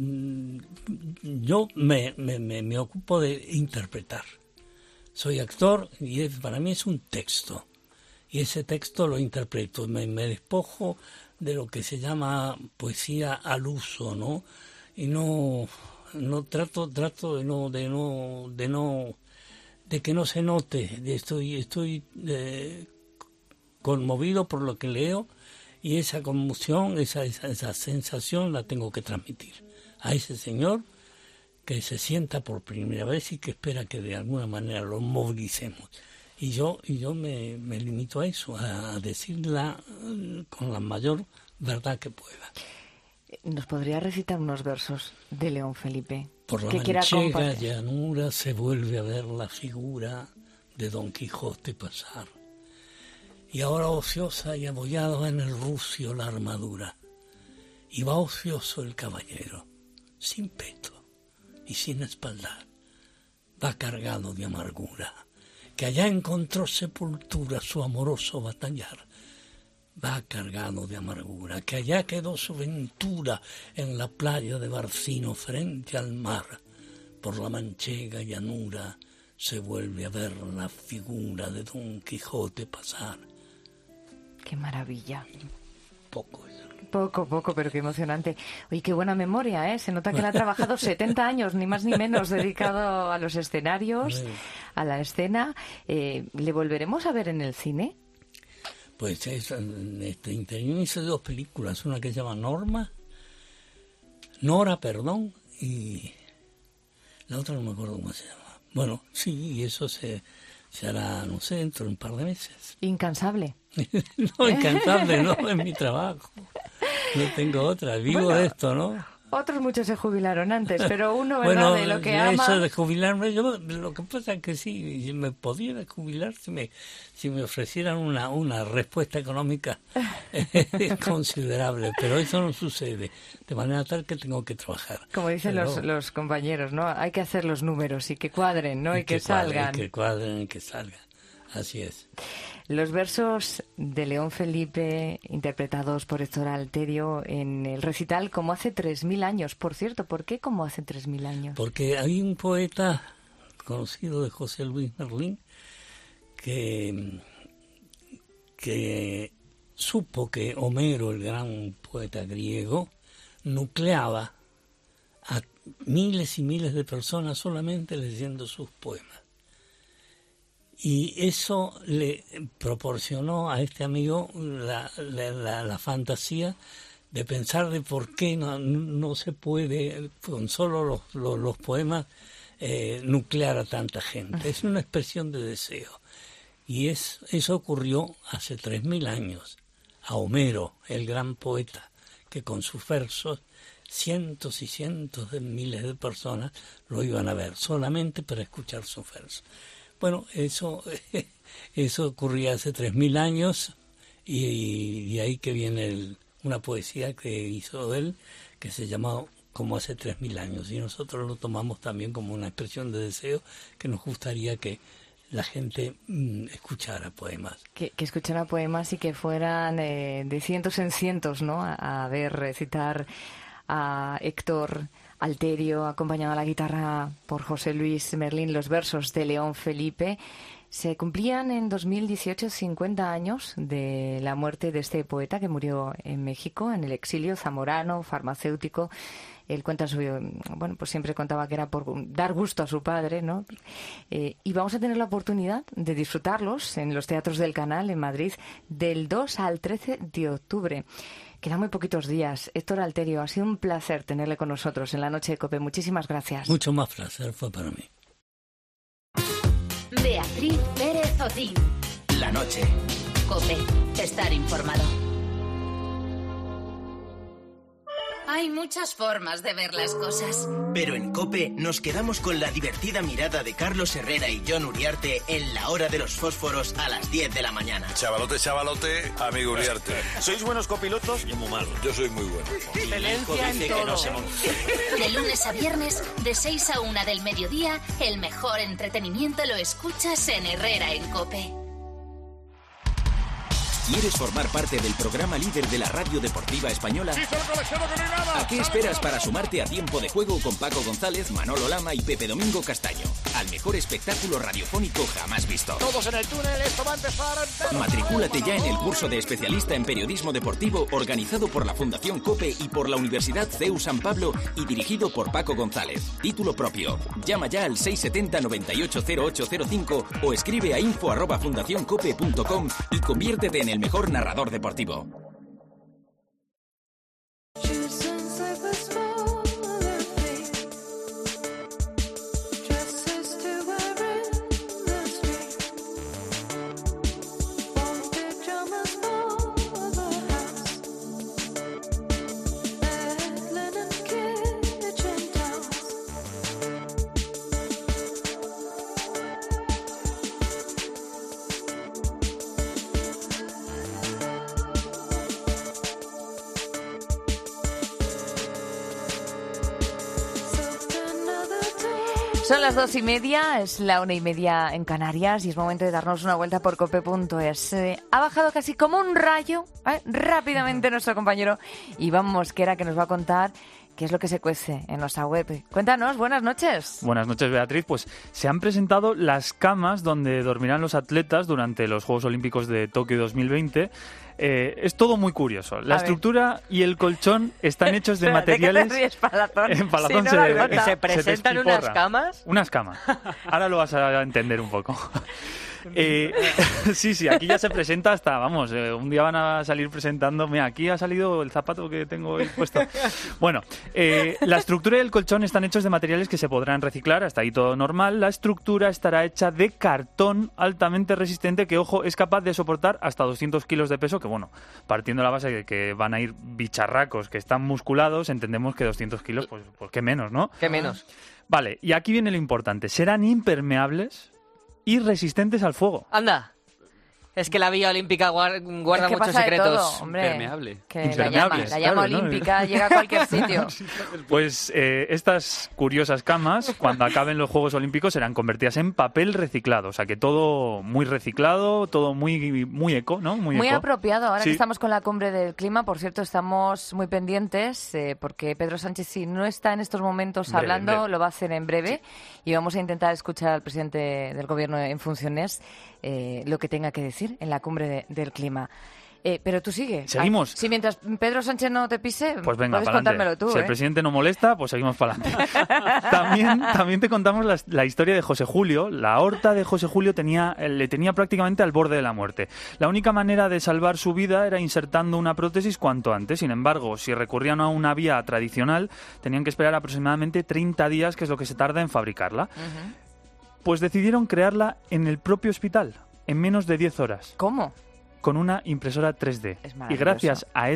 V: Yo me ocupo de interpretar. Soy actor y para mí es un texto. Y ese texto lo interpreto, me despojo de lo que se llama poesía al uso, ¿no? Y no trato de que no se note. Estoy conmovido por lo que leo, y esa conmoción, esa sensación la tengo que transmitir a ese señor que se sienta por primera vez y que espera que de alguna manera lo movilicemos. Y yo me limito a eso, a decirla con la mayor verdad que pueda.
A: ¿Nos podría recitar unos versos de León Felipe?
V: Por la manchega llanura se vuelve a ver la figura de Don Quijote pasar, y ahora ociosa y abollada en el rucio la armadura. Y va ocioso el caballero, sin peto y sin espaldar, va cargado de amargura, que allá encontró sepultura su amoroso batallar. Va cargado de amargura, que allá quedó su ventura en la playa de Barcino frente al mar. Por la manchega llanura se vuelve a ver la figura de Don Quijote pasar.
A: ¡Qué maravilla!
V: Poco,
A: pero qué emocionante. Oye, qué buena memoria, ¿eh? Se nota que él ha trabajado 70 años, ni más ni menos, dedicado a los escenarios, a la escena. ¿Le volveremos a ver en el cine?
V: Pues intervino, hice 2 películas, una que se llama Nora, y la otra no me acuerdo cómo se llama. Bueno, sí, y eso se hará, no sé, dentro de un par de meses.
A: ¿Incansable?
V: No, incansable, no, es mi trabajo. No tengo otra, vivo de esto, ¿no?
A: Otros muchos se jubilaron antes, pero uno, ¿verdad?, de lo que ama...
V: Eso de jubilarme, yo lo que pasa es que sí, si me pudiera jubilar, si me ofrecieran una respuesta económica considerable, pero eso no sucede, de manera tal que tengo que trabajar.
A: Como dicen los compañeros, ¿no? Hay que hacer los números y que cuadren, ¿no? Y que salgan.
V: Que cuadren y que salgan, así es.
A: Los versos de León Felipe, interpretados por Héctor Alterio en el recital como hace 3.000 años. Por cierto, ¿por qué como hace 3.000 años?
V: Porque hay un poeta conocido de José Luis Merlín que supo que Homero, el gran poeta griego, nucleaba a miles y miles de personas solamente leyendo sus poemas. Y eso le proporcionó a este amigo la fantasía de pensar de por qué no se puede, con solo los poemas, nuclear a tanta gente. Es una expresión de deseo. Y eso ocurrió hace 3.000 años a Homero, el gran poeta, que con sus versos cientos y cientos de miles de personas lo iban a ver, solamente para escuchar sus versos. Bueno, eso ocurría hace 3.000 años y de ahí que viene una poesía que hizo él que se llamó Como hace 3.000 años, y nosotros lo tomamos también como una expresión de deseo que nos gustaría que la gente escuchara poemas.
A: Que escuchara poemas y que fueran de cientos en cientos, ¿no? A ver recitar a Héctor Alterio, acompañado a la guitarra por José Luis Merlín, los versos de León Felipe. Se cumplían en 2018 50 años de la muerte de este poeta que murió en México, en el exilio, zamorano, farmacéutico. Él cuenta pues siempre contaba que era por dar gusto a su padre, ¿no? Y vamos a tener la oportunidad de disfrutarlos en los teatros del Canal en Madrid del 2 al 13 de octubre. Quedan muy poquitos días. Héctor Alterio, ha sido un placer tenerle con nosotros en la noche de COPE. Muchísimas gracias.
V: Mucho más placer fue para mí.
C: Beatriz Pérez Otín.
B: La noche.
C: COPE. Estar informado. Hay muchas formas de ver las cosas.
B: Pero en COPE nos quedamos con la divertida mirada de Carlos Herrera y Jon Uriarte en La Hora de los Fósforos a las 10 de la mañana.
E: Chavalote, amigo Uriarte. ¿Sois buenos copilotos? Yo muy malo. Yo soy muy bueno.
C: Excelencia en todo. De lunes a viernes, de 6 a 1 del mediodía, el mejor entretenimiento lo escuchas en Herrera en COPE.
F: ¿Quieres formar parte del programa líder de la radio deportiva española? ¿A qué esperas para sumarte a Tiempo de Juego con Paco González, Manolo Lama y Pepe Domingo Castaño? Al mejor espectáculo radiofónico jamás visto.
E: Todos en el túnel, esto va a empezar.
F: Matricúlate ya en el curso de especialista en periodismo deportivo organizado por la Fundación COPE y por la Universidad CEU San Pablo y dirigido por Paco González. Título propio. Llama ya al 670 980805 o escribe a info@fundacioncope.com y conviértete en el mejor narrador deportivo.
A: Son las 2:30, es la 1:30 en Canarias y es momento de darnos una vuelta por cope.es. Ha bajado casi como un rayo, rápidamente nuestro compañero Iván Mosquera, que nos va a contar qué es lo que se cuece en nuestra web. Cuéntanos, buenas noches.
G: Buenas noches, Beatriz. Pues se han presentado las camas donde dormirán los atletas durante los Juegos Olímpicos de Tokio 2020. Es todo muy curioso. La estructura y el colchón están hechos de materiales...
A: ¿De qué te ríes, Palazón?
G: En Palazón
P: ¿Se presentan unas camas?
G: Unas camas. Ahora lo vas a entender un poco. Sí, aquí ya se presenta hasta, vamos, un día van a salir presentando, mira, aquí ha salido el zapato que tengo hoy puesto. Bueno, la estructura y el colchón están hechos de materiales que se podrán reciclar, hasta ahí todo normal. La estructura estará hecha de cartón altamente resistente que, ojo, es capaz de soportar hasta 200 kilos de peso, que bueno, partiendo de la base de que van a ir bicharracos que están musculados, entendemos que 200 kilos, pues qué menos, ¿no?
P: ¿Qué menos?
G: Vale, y aquí viene lo importante, serán impermeables y resistentes al fuego.
P: Anda. Es que la Villa Olímpica guarda muchos
A: pasa
P: secretos.
A: De todo, hombre.
O: Impermeable.
A: Que la llama olímpica llega a cualquier sitio.
G: Pues estas curiosas camas, cuando acaben los Juegos Olímpicos, serán convertidas en papel reciclado. O sea que todo muy reciclado, todo muy eco, ¿no? Muy eco.
A: Apropiado. Ahora
G: Sí.
A: que estamos con la cumbre del clima, por cierto, estamos muy pendientes porque Pedro Sánchez, si no está en estos momentos hablando, lo va a hacer en breve. Y vamos a intentar escuchar al presidente del Gobierno en funciones lo que tenga que decir en la cumbre del clima. Pero tú sigue.
G: Seguimos.
A: Si mientras Pedro Sánchez no te pise,
G: Pues venga,
A: puedes
G: para
A: contármelo
G: adelante.
A: tú.
G: Si el presidente no molesta, pues seguimos para adelante. También te contamos la historia de José Julio. La aorta de José Julio le tenía prácticamente al borde de la muerte. La única manera de salvar su vida era insertando una prótesis cuanto antes. Sin embargo, si recurrían a una vía tradicional, tenían que esperar aproximadamente 30 días, que es lo que se tarda en fabricarla. Pues decidieron crearla en el propio hospital, en menos de 10 horas.
A: ¿Cómo?
G: Con una impresora 3D.
A: Es
G: Y
A: maravilloso.
G: gracias a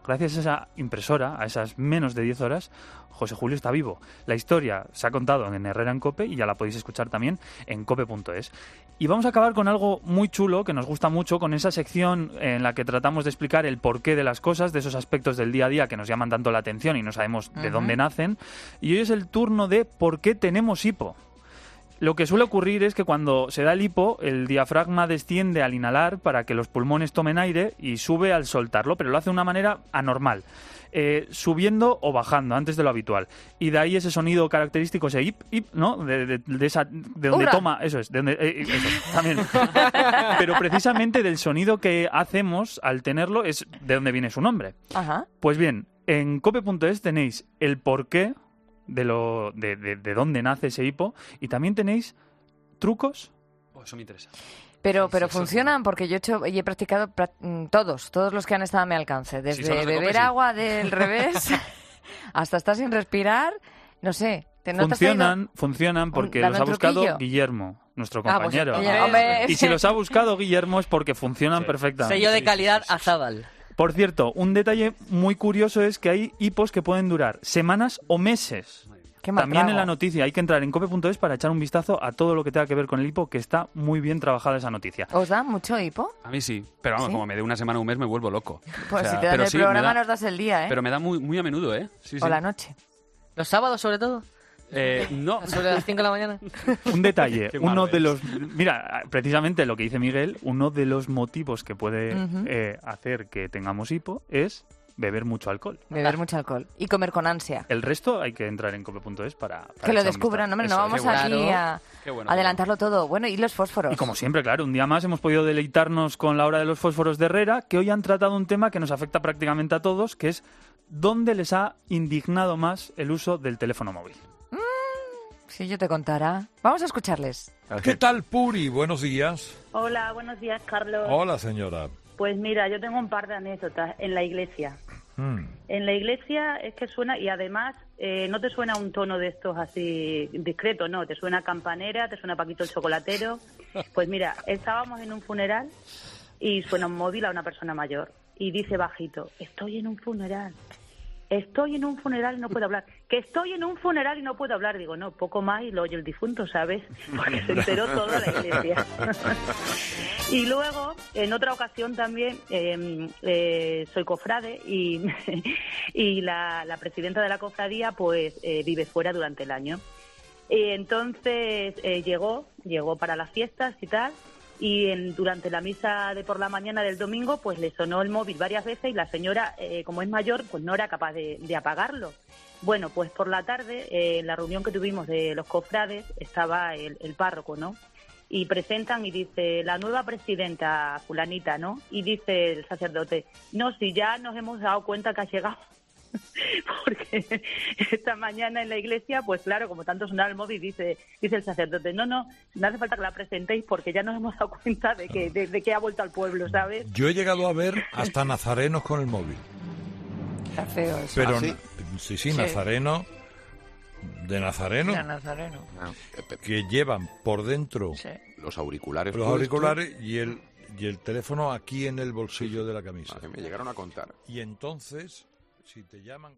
G: esa impresora, a esas menos de 10 horas, José Julio está vivo. La historia se ha contado en Herrera en COPE y ya la podéis escuchar también en cope.es. Y vamos a acabar con algo muy chulo, que nos gusta mucho, con esa sección en la que tratamos de explicar el porqué de las cosas, de esos aspectos del día a día que nos llaman tanto la atención y no sabemos de dónde nacen. Y hoy es el turno de ¿por qué tenemos hipo? Lo que suele ocurrir es que cuando se da el hipo, el diafragma desciende al inhalar para que los pulmones tomen aire y sube al soltarlo, pero lo hace de una manera anormal, subiendo o bajando antes de lo habitual. Y de ahí ese sonido característico, ese hip, ¿no? De donde
A: ¡Hurra!
G: toma, eso es, de donde, eso, también. Pero precisamente del sonido que hacemos al tenerlo es de donde viene su nombre.
A: Ajá.
G: Pues bien, en cope.es tenéis el porqué de dónde nace ese hipo y también tenéis trucos.
O: Eso me interesa.
A: Pero funcionan porque yo he practicado todos los que han estado a mi alcance. Desde
O: son los de
A: beber
O: Cope, sí.
A: agua del revés hasta estar sin respirar. No sé. ¿No te has traído?
G: Funcionan porque
A: Dame
G: los ha
A: un
G: buscado
A: truquillo.
G: Guillermo, nuestro
A: Ah, pues,
G: compañero.
A: hombre.
G: Y si los ha buscado Guillermo es porque funcionan perfectamente.
P: Sello de calidad Azábal.
G: Por cierto, un detalle muy curioso es que hay hipos que pueden durar semanas o meses.
A: Qué mal
G: También
A: trago.
G: en la noticia hay que entrar en cope.es para echar un vistazo a todo lo que tenga que ver con el hipo, que está muy bien trabajada esa noticia.
A: ¿Os da mucho hipo?
O: A mí sí, pero vamos,
A: ¿Sí?
O: como me dé una semana o un mes me vuelvo loco.
A: Pues
O: O sea,
A: si te dan
O: pero
A: el
O: sí, me
A: programa
O: da-
A: nos das el día, ¿eh?
O: Pero me da muy a menudo, ¿eh? Sí,
A: O
O: sí.
A: la noche.
P: ¿Los sábados sobre todo?
O: No.
P: ¿Sobre las 5 de la mañana?
G: Un detalle,
O: Qué malo
G: uno de
O: es.
G: los... Mira, precisamente lo que dice Miguel, uno de los motivos que puede
A: Ujú.
G: hacer que tengamos hipo es beber mucho alcohol.
A: Beber mucho alcohol. Y comer con ansia.
G: El resto hay que entrar en cope.es para
A: Que lo
G: echar un
A: descubran,
G: vistazo.
A: hombre, no
G: Eso
A: vamos
G: es.
A: aquí a
G: Qué bueno,
A: adelantarlo todo. Bueno, ¿y los fósforos?
G: Y como siempre, claro, un día más hemos podido deleitarnos con la hora de los fósforos de Herrera, que hoy han tratado un tema que nos afecta prácticamente a todos, que es dónde les ha indignado más el uso del teléfono móvil.
A: Si yo te contara. Vamos a escucharles.
H: ¿Qué tal, Puri? Buenos días.
W: Hola, buenos días, Carlos.
H: Hola, señora.
W: Pues mira, yo tengo un par de anécdotas en la iglesia. En la iglesia es que suena, y además no te suena un tono de estos así discreto, no, te suena campanera, te suena Paquito el chocolatero. Pues mira, estábamos en un funeral y suena un móvil a una persona mayor y dice bajito, estoy en un funeral. Estoy en un funeral y no puedo hablar. Que estoy en un funeral y no puedo hablar. Digo, no, poco más y lo oye el difunto, ¿sabes? Porque se enteró toda la iglesia. Y luego, en otra ocasión también, soy cofrade y, y la presidenta de la cofradía pues vive fuera durante el año. Entonces llegó para las fiestas y tal, y durante la misa de por la mañana del domingo pues le sonó el móvil varias veces y la señora, como es mayor, pues no era capaz de apagarlo. Bueno, pues por la tarde, en la reunión que tuvimos de los cofrades, estaba el párroco, ¿no? Y presentan y dice, la nueva presidenta fulanita, ¿no? Y dice el sacerdote, no, si ya nos hemos dado cuenta que ha llegado. Porque esta mañana en la iglesia, pues claro, como tanto sonaba el móvil, dice el sacerdote, no hace falta que la presentéis porque ya nos hemos dado cuenta de que ha vuelto al pueblo, ¿sabes?
H: Yo he llegado a ver hasta nazarenos con el móvil.
A: Está feo eso.
H: Pero
A: ¿Ah,
H: sí, nazareno. De Nazareno. Que llevan por dentro
D: los auriculares.
H: Y el teléfono aquí en el bolsillo de la camisa.
D: Que me llegaron a contar.
H: Y entonces, si te llaman...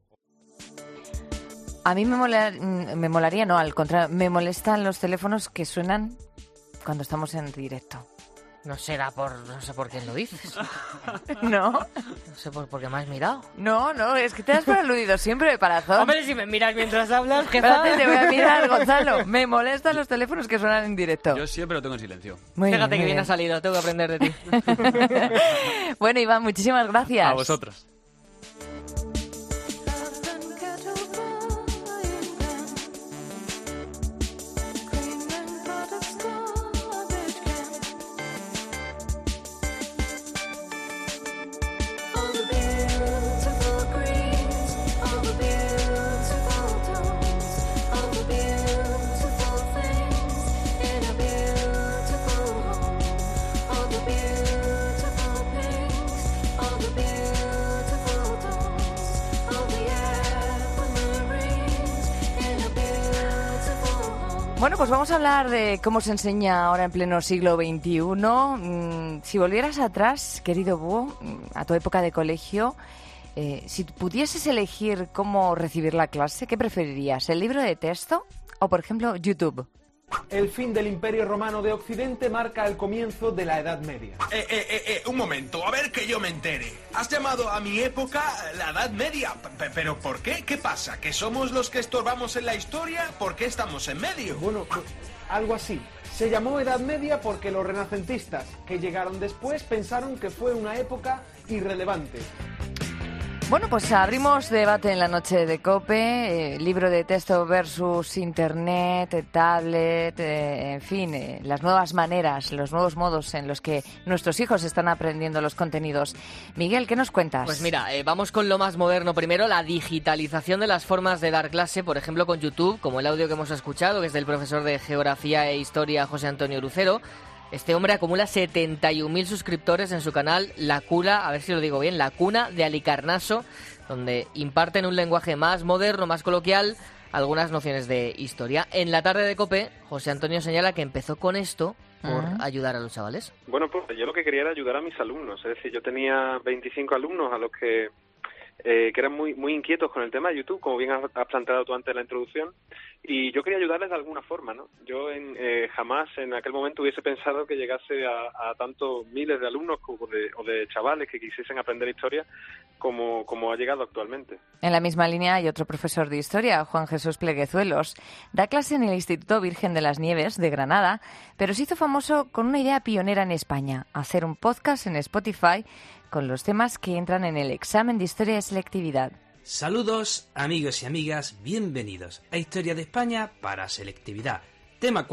A: A mí me molaría, no, al contrario, me molestan los teléfonos que suenan cuando estamos en directo.
P: No sé por quién lo dices.
A: ¿No?
P: No sé por qué me has mirado.
A: No, es que te has aludido siempre, Parazón.
P: Hombre, si me miras mientras hablas,
A: jefa. Espérate, te voy a mirar, Gonzalo. Me molestan los teléfonos que suenan en directo.
O: Yo siempre lo tengo en silencio.
P: Fíjate que bien ha salido, tengo que aprender de ti.
A: Bueno, Iván, muchísimas gracias.
O: A vosotros.
A: Bueno, pues vamos a hablar de cómo se enseña ahora en pleno siglo XXI. Si volvieras atrás, querido Búho, a tu época de colegio, si pudieses elegir cómo recibir la clase, ¿qué preferirías? ¿El libro de texto o, por ejemplo, YouTube?
L: El fin del Imperio Romano de Occidente marca el comienzo de la Edad Media.
M: Un momento, a ver que yo me entere. Has llamado a mi época la Edad Media. ¿Pero por qué? ¿Qué pasa? ¿Que somos los que estorbamos en la historia? ¿Por qué estamos en medio?
L: Bueno, pues, algo así. Se llamó Edad Media porque los renacentistas, que llegaron después, pensaron que fue una época irrelevante.
A: Bueno, pues abrimos debate en la noche de COPE, libro de texto versus internet, tablet, en fin, las nuevas maneras, los nuevos modos en los que nuestros hijos están aprendiendo los contenidos. Miguel, ¿qué nos cuentas?
P: Pues mira, vamos con lo más moderno primero, la digitalización de las formas de dar clase, por ejemplo con YouTube, como el audio que hemos escuchado, que es del profesor de Geografía e Historia José Antonio Lucero. Este hombre acumula 71.000 suscriptores en su canal La Cuna, a ver si lo digo bien, La Cuna de Alicarnaso, donde imparte en un lenguaje más moderno, más coloquial, algunas nociones de historia. En la tarde de COPE, José Antonio señala que empezó con esto por ayudar a los chavales.
I: Bueno, pues yo lo que quería era ayudar a mis alumnos, es decir, yo tenía 25 alumnos a los que eran muy inquietos con el tema de YouTube, como bien has planteado tú antes en la introducción, y yo quería ayudarles de alguna forma, ¿no? Yo jamás en aquel momento hubiese pensado que llegase a tantos miles de alumnos o de chavales que quisiesen aprender historia como ha llegado actualmente.
A: En la misma línea hay otro profesor de historia, Juan Jesús Pleguezuelos. Da clase en el Instituto Virgen de las Nieves de Granada, pero se hizo famoso con una idea pionera en España, hacer un podcast en Spotify con los temas que entran en el examen de Historia de Selectividad.
J: Saludos, amigos y amigas, bienvenidos a Historia de España para Selectividad. Tema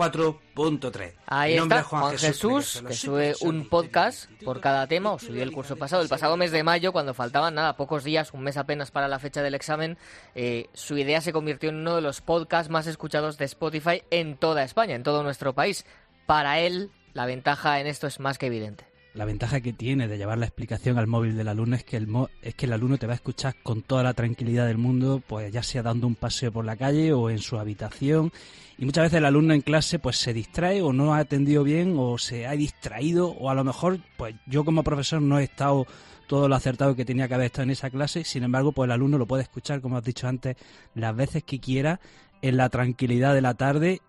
J: 4.3.
P: Ahí está, Juan Jesús, que sube un podcast por cada tema, o subió el curso pasado, el pasado mes de mayo, cuando faltaban pocos días, un mes apenas para la fecha del examen. Su idea se convirtió en uno de los podcasts más escuchados de Spotify en toda España, en todo nuestro país. Para él, la ventaja en esto es más que evidente.
X: La ventaja que tiene de llevar la explicación al móvil del alumno es que el alumno te va a escuchar con toda la tranquilidad del mundo, pues ya sea dando un paseo por la calle o en su habitación. Y muchas veces el alumno en clase pues se distrae o no ha atendido bien o se ha distraído, o a lo mejor pues yo como profesor no he estado todo lo acertado que tenía que haber estado en esa clase. Sin embargo, pues el alumno lo puede escuchar, como has dicho antes, las veces que quiera, en la tranquilidad de la tarde,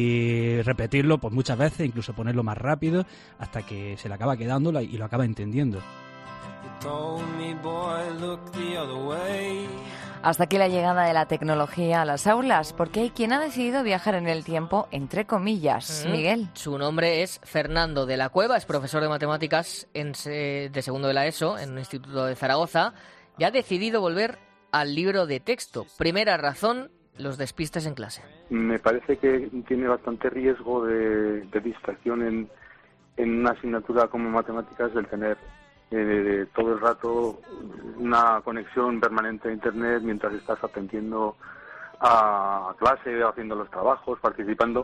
X: y repetirlo pues muchas veces, incluso ponerlo más rápido hasta que se le acaba quedando y lo acaba entendiendo.
A: Hasta aquí la llegada de la tecnología a las aulas, porque hay quien ha decidido viajar en el tiempo, entre comillas. Miguel.
P: Su nombre es Fernando de la Cueva, es profesor de matemáticas de segundo de la ESO en un instituto de Zaragoza y ha decidido volver al libro de texto. Primera razón, los despistes en clase.
K: Me parece que tiene bastante riesgo de distracción en una asignatura como matemáticas el tener todo el rato una conexión permanente a Internet mientras estás atendiendo a clase, haciendo los trabajos, participando.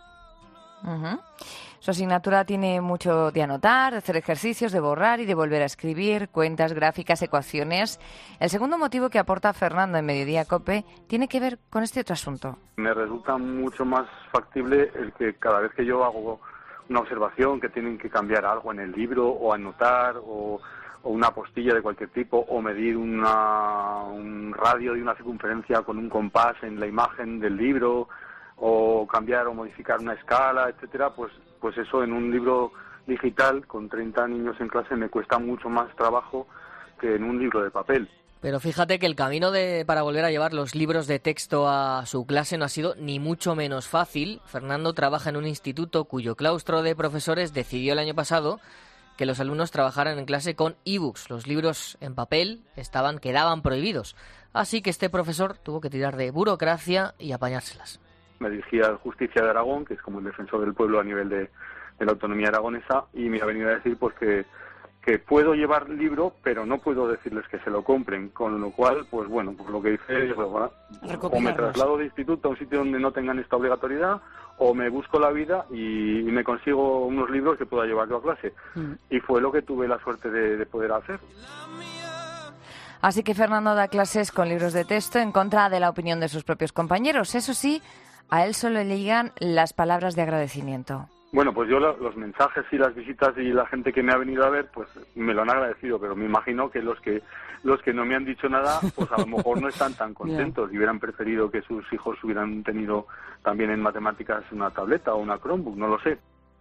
A: Su asignatura tiene mucho de anotar, de hacer ejercicios, de borrar y de volver a escribir, cuentas, gráficas, ecuaciones. El segundo motivo que aporta Fernando en Mediodía COPE tiene que ver con este otro asunto.
K: Me resulta mucho más factible el que cada vez que yo hago una observación, que tienen que cambiar algo en el libro o anotar o una apostilla de cualquier tipo o medir un radio de una circunferencia con un compás en la imagen del libro o cambiar o modificar una escala, etcétera, pues eso en un libro digital con 30 niños en clase me cuesta mucho más trabajo que en un libro de papel.
P: Pero fíjate que el camino para volver a llevar los libros de texto a su clase no ha sido ni mucho menos fácil. Fernando trabaja en un instituto cuyo claustro de profesores decidió el año pasado que los alumnos trabajaran en clase con ebooks. Los libros en papel quedaban prohibidos. Así que este profesor tuvo que tirar de burocracia y apañárselas.
K: Me dirigí al Justicia de Aragón, que es como el defensor del pueblo a nivel de la autonomía aragonesa, y me ha venido a decir pues que puedo llevar libro, pero no puedo decirles que se lo compren, con lo cual, pues bueno, pues lo que hice es, bueno, o me traslado de instituto a un sitio donde no tengan esta obligatoriedad, o me busco la vida y me consigo unos libros que pueda llevar yo a clase. Y fue lo que tuve la suerte de poder hacer.
A: Así que Fernando da clases con libros de texto en contra de la opinión de sus propios compañeros. Eso sí, a él solo le llegan las palabras de agradecimiento.
K: Bueno, pues yo los mensajes y las visitas y la gente que me ha venido a ver, pues me lo han agradecido, pero me imagino que los que no me han dicho nada, pues a lo mejor no están tan contentos y hubieran preferido que sus hijos hubieran tenido también en matemáticas una tableta o una Chromebook, no lo sé.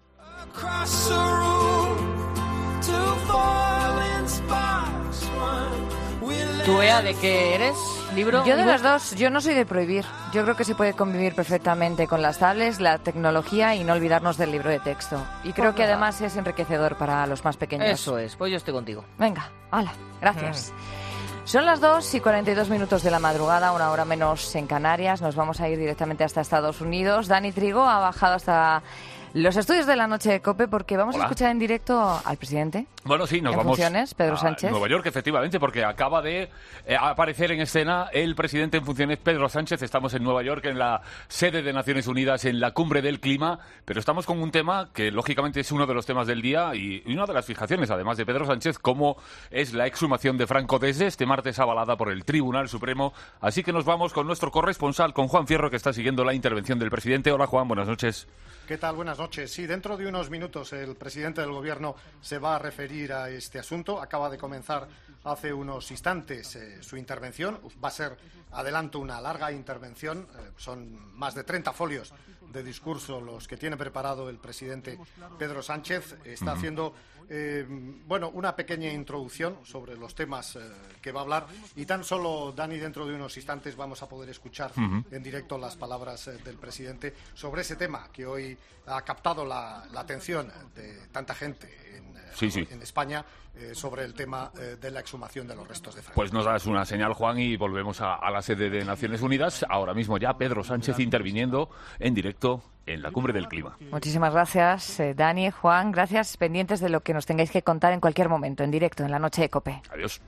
P: ¿Tú, Bea, de qué eres? ¿Libro?
A: Yo de las dos, yo no soy de prohibir. Yo creo que se puede convivir perfectamente con las tablets, la tecnología y no olvidarnos del libro de texto. Y creo que además es enriquecedor para los más pequeños.
P: Eso es, pues yo estoy contigo.
A: Venga, hala, gracias. Son las 2:42 de la madrugada, una hora menos en Canarias. Nos vamos a ir directamente hasta Estados Unidos. Dani Trigo ha bajado hasta los estudios de la noche de COPE porque vamos a escuchar en directo al presidente.
Q: Bueno, sí, nos
A: en
Q: vamos
A: funciones, Pedro Sánchez.
Q: A Nueva York, efectivamente, porque acaba de aparecer en escena el presidente en funciones, Pedro Sánchez. Estamos en Nueva York, en la sede de Naciones Unidas, en la cumbre del clima, pero estamos con un tema que, lógicamente, es uno de los temas del día y una de las fijaciones, además de Pedro Sánchez, como es la exhumación de Franco desde este martes avalada por el Tribunal Supremo. Así que nos vamos con nuestro corresponsal, con Juan Fierro, que está siguiendo la intervención del presidente. Hola, Juan, buenas noches.
R: ¿Qué tal? Buenas noches. Sí, dentro de unos minutos el presidente del Gobierno se va a referir a este asunto. Acaba de comenzar hace unos instantes su intervención. Va a ser, adelanto, una larga intervención. Son más de 30 folios de discurso los que tiene preparado el presidente Pedro Sánchez. Está haciendo una pequeña introducción sobre los temas que va a hablar y tan solo, Dani, dentro de unos instantes vamos a poder escuchar en directo las palabras del presidente sobre ese tema que hoy ha captado la atención de tanta gente en España sobre el tema de la exhumación de los restos de Franco.
Q: Pues nos das una señal, Juan, y volvemos a la sede de Naciones Unidas. Ahora mismo ya Pedro Sánchez interviniendo en directo en la cumbre del clima.
A: Muchísimas gracias, Dani, Juan. Gracias, pendientes de lo que nos tengáis que contar en cualquier momento, en directo, en la noche de COPE.
Q: Adiós.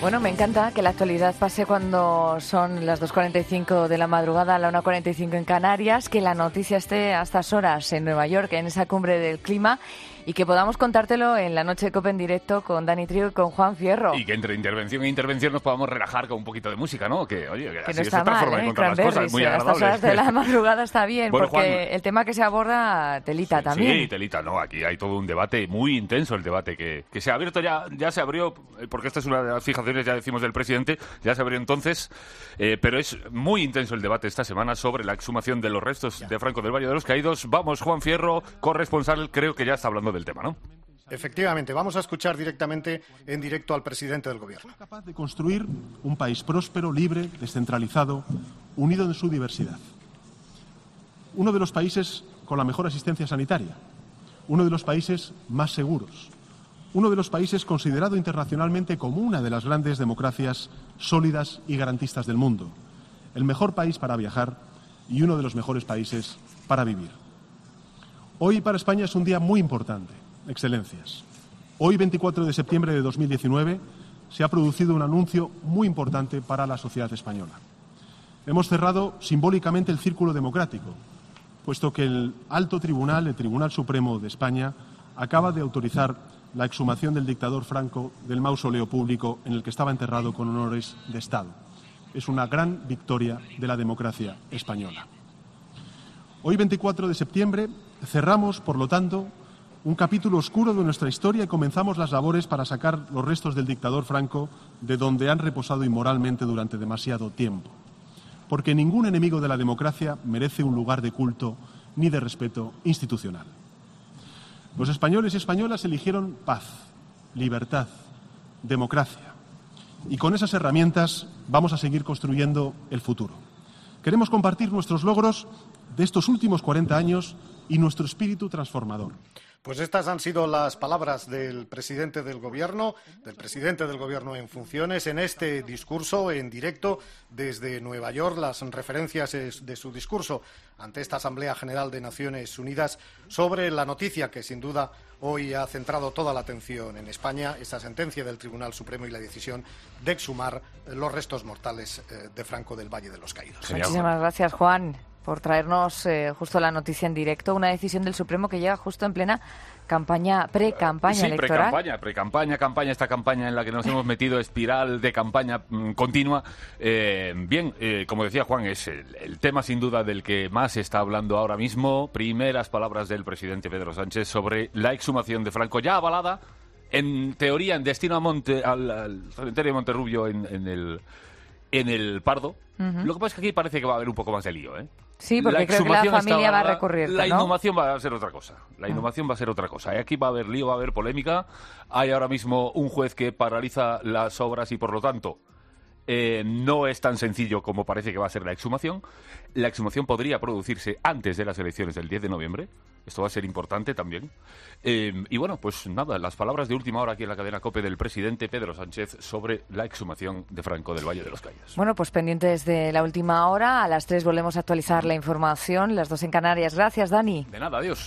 A: Bueno, me encanta que la actualidad pase cuando son las 2:45 de la madrugada, a la 1:45 en Canarias, que la noticia esté a estas horas en Nueva York, en esa cumbre del clima, y que podamos contártelo en la noche de COPE en directo con Dani Trío y con Juan Fierro.
Q: Y que entre intervención e intervención nos podamos relajar con un poquito de música, ¿no? Que, oye, que así
A: no está
Q: es otra forma de contar las cosas, muy agradable.
A: A estas horas de la madrugada está bien,
Q: bueno,
A: porque
Q: Juan,
A: el tema que se aborda, telita también.
Q: Sí, telita, no, aquí hay todo un debate muy intenso, el debate que se ha abierto ya se abrió, porque esta es una de las fijaciones, ya decimos, del presidente, ya se abrió entonces, pero es muy intenso el debate esta semana sobre la exhumación de los restos de Franco del Valle de los Caídos. Vamos, Juan Fierro, corresponsal, creo que ya está hablando del tema, ¿no?
R: Efectivamente, vamos a escuchar directamente en directo al presidente del Gobierno.
N: Capaz de construir un país próspero, libre, descentralizado, unido en su diversidad. Uno de los países con la mejor asistencia sanitaria, uno de los países más seguros, uno de los países considerado internacionalmente como una de las grandes democracias sólidas y garantistas del mundo, el mejor país para viajar y uno de los mejores países para vivir. Hoy para España es un día muy importante. Excelencias. Hoy, 24 de septiembre de 2019, se ha producido un anuncio muy importante para la sociedad española. Hemos cerrado simbólicamente el círculo democrático, puesto que el alto tribunal, el Tribunal Supremo de España, acaba de autorizar la exhumación del dictador Franco del mausoleo público en el que estaba enterrado con honores de Estado. Es una gran victoria de la democracia española. Hoy, 24 de septiembre, cerramos, por lo tanto, un capítulo oscuro de nuestra historia y comenzamos las labores para sacar los restos del dictador Franco de donde han reposado inmoralmente durante demasiado tiempo. Porque ningún enemigo de la democracia merece un lugar de culto ni de respeto institucional. Los españoles y españolas eligieron paz, libertad, democracia. Y con esas herramientas vamos a seguir construyendo el futuro. Queremos compartir nuestros logros de estos últimos 40 años y nuestro espíritu transformador.
R: Pues estas han sido las palabras del presidente del Gobierno en funciones, en este discurso en directo desde Nueva York, las referencias de su discurso ante esta Asamblea General de Naciones Unidas sobre la noticia que sin duda hoy ha centrado toda la atención en España, esa sentencia del Tribunal Supremo y la decisión de exhumar los restos mortales de Franco del Valle de los Caídos.
A: Muchísimas gracias, Juan, por traernos justo la noticia en directo, una decisión del Supremo que llega justo en plena pre-campaña electoral.
Q: Campaña, esta campaña en la que nos hemos metido, espiral de campaña continua. Como decía Juan, es el tema sin duda del que más se está hablando ahora mismo. Primeras palabras del presidente Pedro Sánchez sobre la exhumación de Franco, ya avalada, en teoría, en destino al cementerio de Monterrubio en el Pardo.
A: Uh-huh.
Q: Lo que pasa es que aquí parece que va a haber un poco más de lío, ¿eh?
A: Sí, porque creo que la familia va a recurrir, ¿no?
Q: La inhumación va a ser otra cosa. Y aquí va a haber lío, va a haber polémica. Hay ahora mismo un juez que paraliza las obras y, por lo tanto, no es tan sencillo como parece que va a ser la exhumación. La exhumación podría producirse antes de las elecciones del 10 de noviembre. Esto va a ser importante también. Y bueno, pues nada, las palabras de última hora aquí en la cadena COPE del presidente Pedro Sánchez sobre la exhumación de Franco del Valle de los Caídos.
A: Bueno, pues pendientes de la última hora. A las 3 volvemos a actualizar la información. Las 2 en Canarias. Gracias, Dani.
Q: De nada, adiós.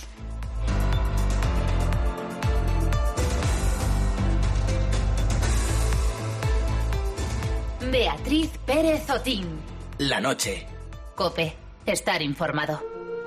C: Beatriz Pérez Otín.
B: La noche.
C: COPE. Estar informado.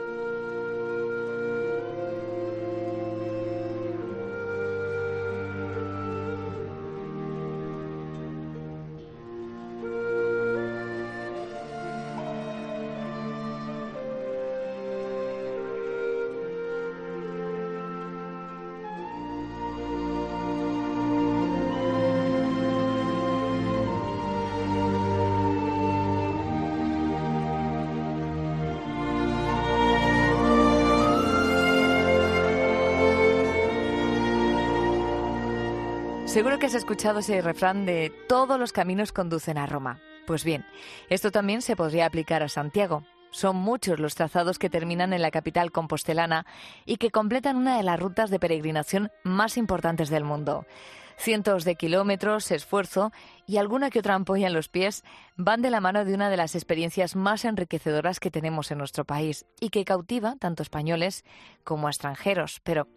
A: Seguro que has escuchado ese refrán de todos los caminos conducen a Roma. Pues bien, esto también se podría aplicar a Santiago. Son muchos los trazados que terminan en la capital compostelana y que completan una de las rutas de peregrinación más importantes del mundo. Cientos de kilómetros, esfuerzo y alguna que otra ampolla en los pies van de la mano de una de las experiencias más enriquecedoras que tenemos en nuestro país y que cautiva tanto a españoles como a extranjeros. Pero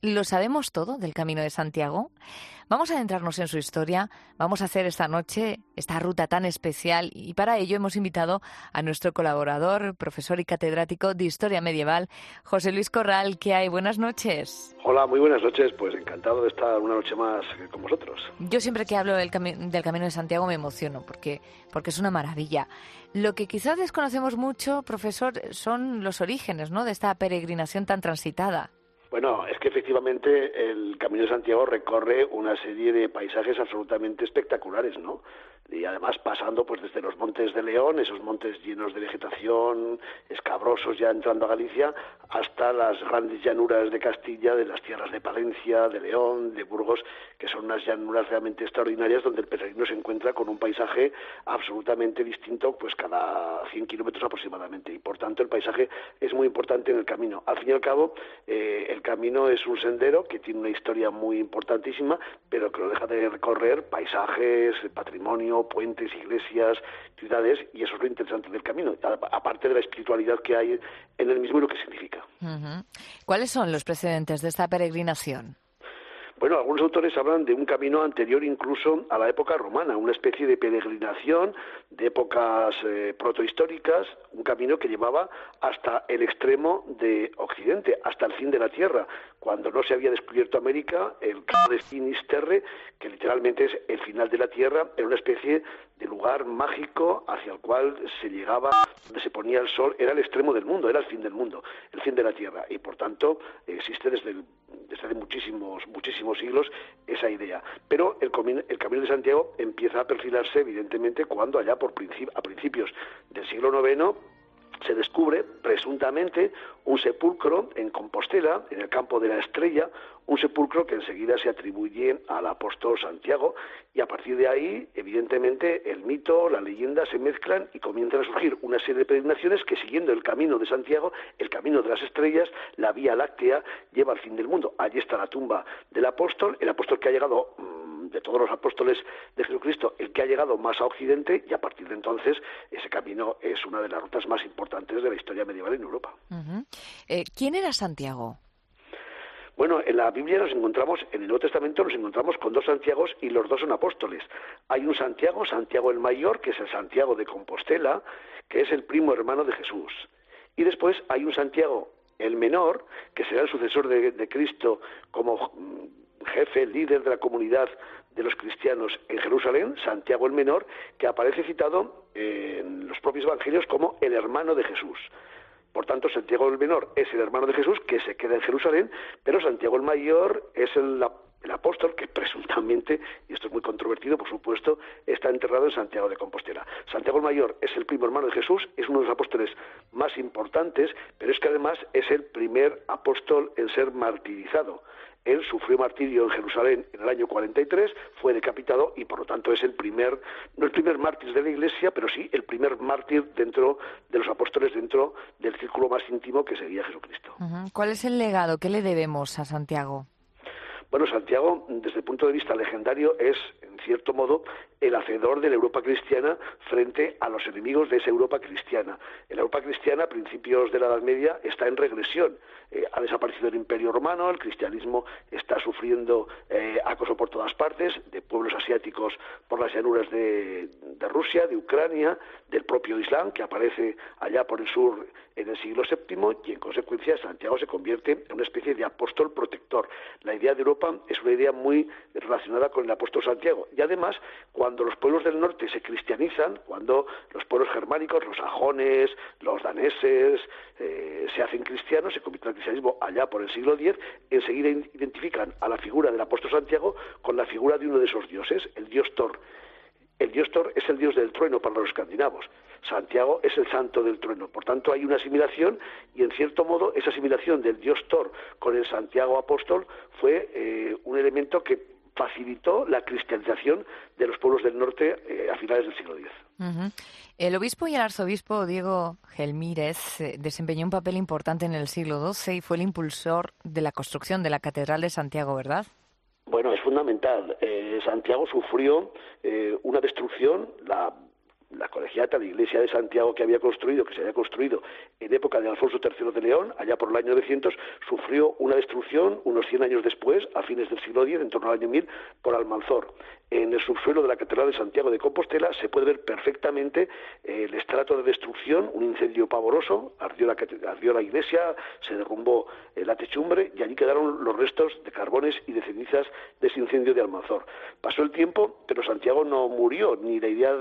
A: ¿Lo sabemos todo del Camino de Santiago? Vamos a adentrarnos en su historia, vamos a hacer esta noche esta ruta tan especial y para ello hemos invitado a nuestro colaborador, profesor y catedrático de Historia Medieval, José Luis Corral. ¿Qué hay? Buenas noches.
S: Hola, muy buenas noches. Pues encantado de estar una noche más con vosotros.
A: Yo siempre que hablo del Camino de Santiago me emociono porque es una maravilla. Lo que quizás desconocemos mucho, profesor, son los orígenes, ¿no?, de esta peregrinación tan transitada.
S: Bueno, es que efectivamente el Camino de Santiago recorre una serie de paisajes absolutamente espectaculares, ¿no? Y además pasando pues desde los Montes de León, esos montes llenos de vegetación, escabrosos ya entrando a Galicia, hasta las grandes llanuras de Castilla, de las tierras de Palencia, de León, de Burgos, que son unas llanuras realmente extraordinarias donde el peregrino se encuentra con un paisaje absolutamente distinto pues cada 100 kilómetros aproximadamente. Y por tanto el paisaje es muy importante en el camino. Al fin y al cabo, el camino es un sendero que tiene una historia muy importantísima, pero que no deja de recorrer paisajes, patrimonio, puentes, iglesias, ciudades, y eso es lo interesante del camino, aparte de la espiritualidad que hay en el mismo y lo que significa.
A: Uh-huh. ¿Cuáles son los precedentes de esta peregrinación?
S: Bueno, algunos autores hablan de un camino anterior incluso a la época romana, una especie de peregrinación de épocas protohistóricas, un camino que llevaba hasta el extremo de Occidente, hasta el fin de la Tierra, cuando no se había descubierto América, el Cabo de Finisterre, que literalmente es el final de la Tierra, era una especie de lugar mágico hacia el cual se llegaba, donde se ponía el sol, era el extremo del mundo, era el fin del mundo, el fin de la Tierra, y por tanto existe desde muchísimos siglos esa idea. Pero el Camino de Santiago empieza a perfilarse evidentemente cuando allá a principios del siglo IX se descubre presuntamente un sepulcro en Compostela, en el campo de la Estrella, un sepulcro que enseguida se atribuye al apóstol Santiago, y a partir de ahí, evidentemente, el mito, la leyenda se mezclan y comienzan a surgir una serie de peregrinaciones que, siguiendo el camino de Santiago, el camino de las estrellas, la Vía Láctea, lleva al fin del mundo. Allí está la tumba del apóstol, el apóstol que ha llegado, de todos los apóstoles de Jesucristo, el que ha llegado más a Occidente, y a partir de entonces ese camino es una de las rutas más importantes de la historia medieval en Europa.
A: Uh-huh. ¿Quién era Santiago?
S: Bueno, en la Biblia en el Nuevo Testamento nos encontramos con dos Santiagos y los dos son apóstoles. Hay un Santiago, Santiago el Mayor, que es el Santiago de Compostela, que es el primo hermano de Jesús. Y después hay un Santiago el Menor, que será el sucesor de Cristo como jefe, líder de la comunidad de los cristianos en Jerusalén, Santiago el Menor, que aparece citado en los propios evangelios como el hermano de Jesús. Por tanto, Santiago el Menor es el hermano de Jesús que se queda en Jerusalén, pero Santiago el Mayor es el apóstol que presuntamente, y esto es muy controvertido, por supuesto, está enterrado en Santiago de Compostela. Santiago el Mayor es el primo hermano de Jesús, es uno de los apóstoles más importantes, pero es que además es el primer apóstol en ser martirizado. Él sufrió martirio en Jerusalén en el año 43, fue decapitado y por lo tanto es no el primer mártir de la Iglesia, pero sí el primer mártir dentro de los apóstoles, dentro del círculo más íntimo que seguía Jesucristo.
A: Uh-huh. ¿Cuál es el legado? ¿Qué le debemos a Santiago?
S: Bueno, Santiago, desde el punto de vista legendario, es, en cierto modo, el hacedor de la Europa cristiana frente a los enemigos de esa Europa cristiana. En la Europa cristiana, a principios de la Edad Media, está en regresión. Ha desaparecido el Imperio Romano, el cristianismo está sufriendo acoso por todas partes, de pueblos asiáticos por las llanuras de Rusia, de Ucrania, del propio Islam, que aparece allá por el sur en el siglo VII, y en consecuencia Santiago se convierte en una especie de apóstol protector. La idea de Europa es una idea muy relacionada con el apóstol Santiago, y además, cuando los pueblos del norte se cristianizan, cuando los pueblos germánicos, los sajones, los daneses, se hacen cristianos, se convierten al cristianismo allá por el siglo X, enseguida identifican a la figura del apóstol Santiago con la figura de uno de esos dioses, el dios Thor. El dios Thor es el dios del trueno para los escandinavos. Santiago es el santo del trueno. Por tanto, hay una asimilación, y en cierto modo esa asimilación del dios Thor con el Santiago apóstol fue un elemento que facilitó la cristianización de los pueblos del norte a finales del siglo X.
A: Uh-huh. El obispo y el arzobispo Diego Gelmírez desempeñó un papel importante en el siglo XII y fue el impulsor de la construcción de la Catedral de Santiago, ¿verdad?
S: Bueno, es fundamental. Santiago sufrió una destrucción, la colegiata Beata, la iglesia de Santiago que se había construido en época de Alfonso III de León, allá por el año 900, sufrió una destrucción unos 100 años después, a fines del siglo X, en torno al año 1000, por Almanzor. En el subsuelo de la Catedral de Santiago de Compostela se puede ver perfectamente el estrato de destrucción, un incendio pavoroso, ardió la iglesia, se derrumbó la techumbre y allí quedaron los restos de carbones y de cenizas de ese incendio de Almanzor. Pasó el tiempo, pero Santiago no murió, ni la idea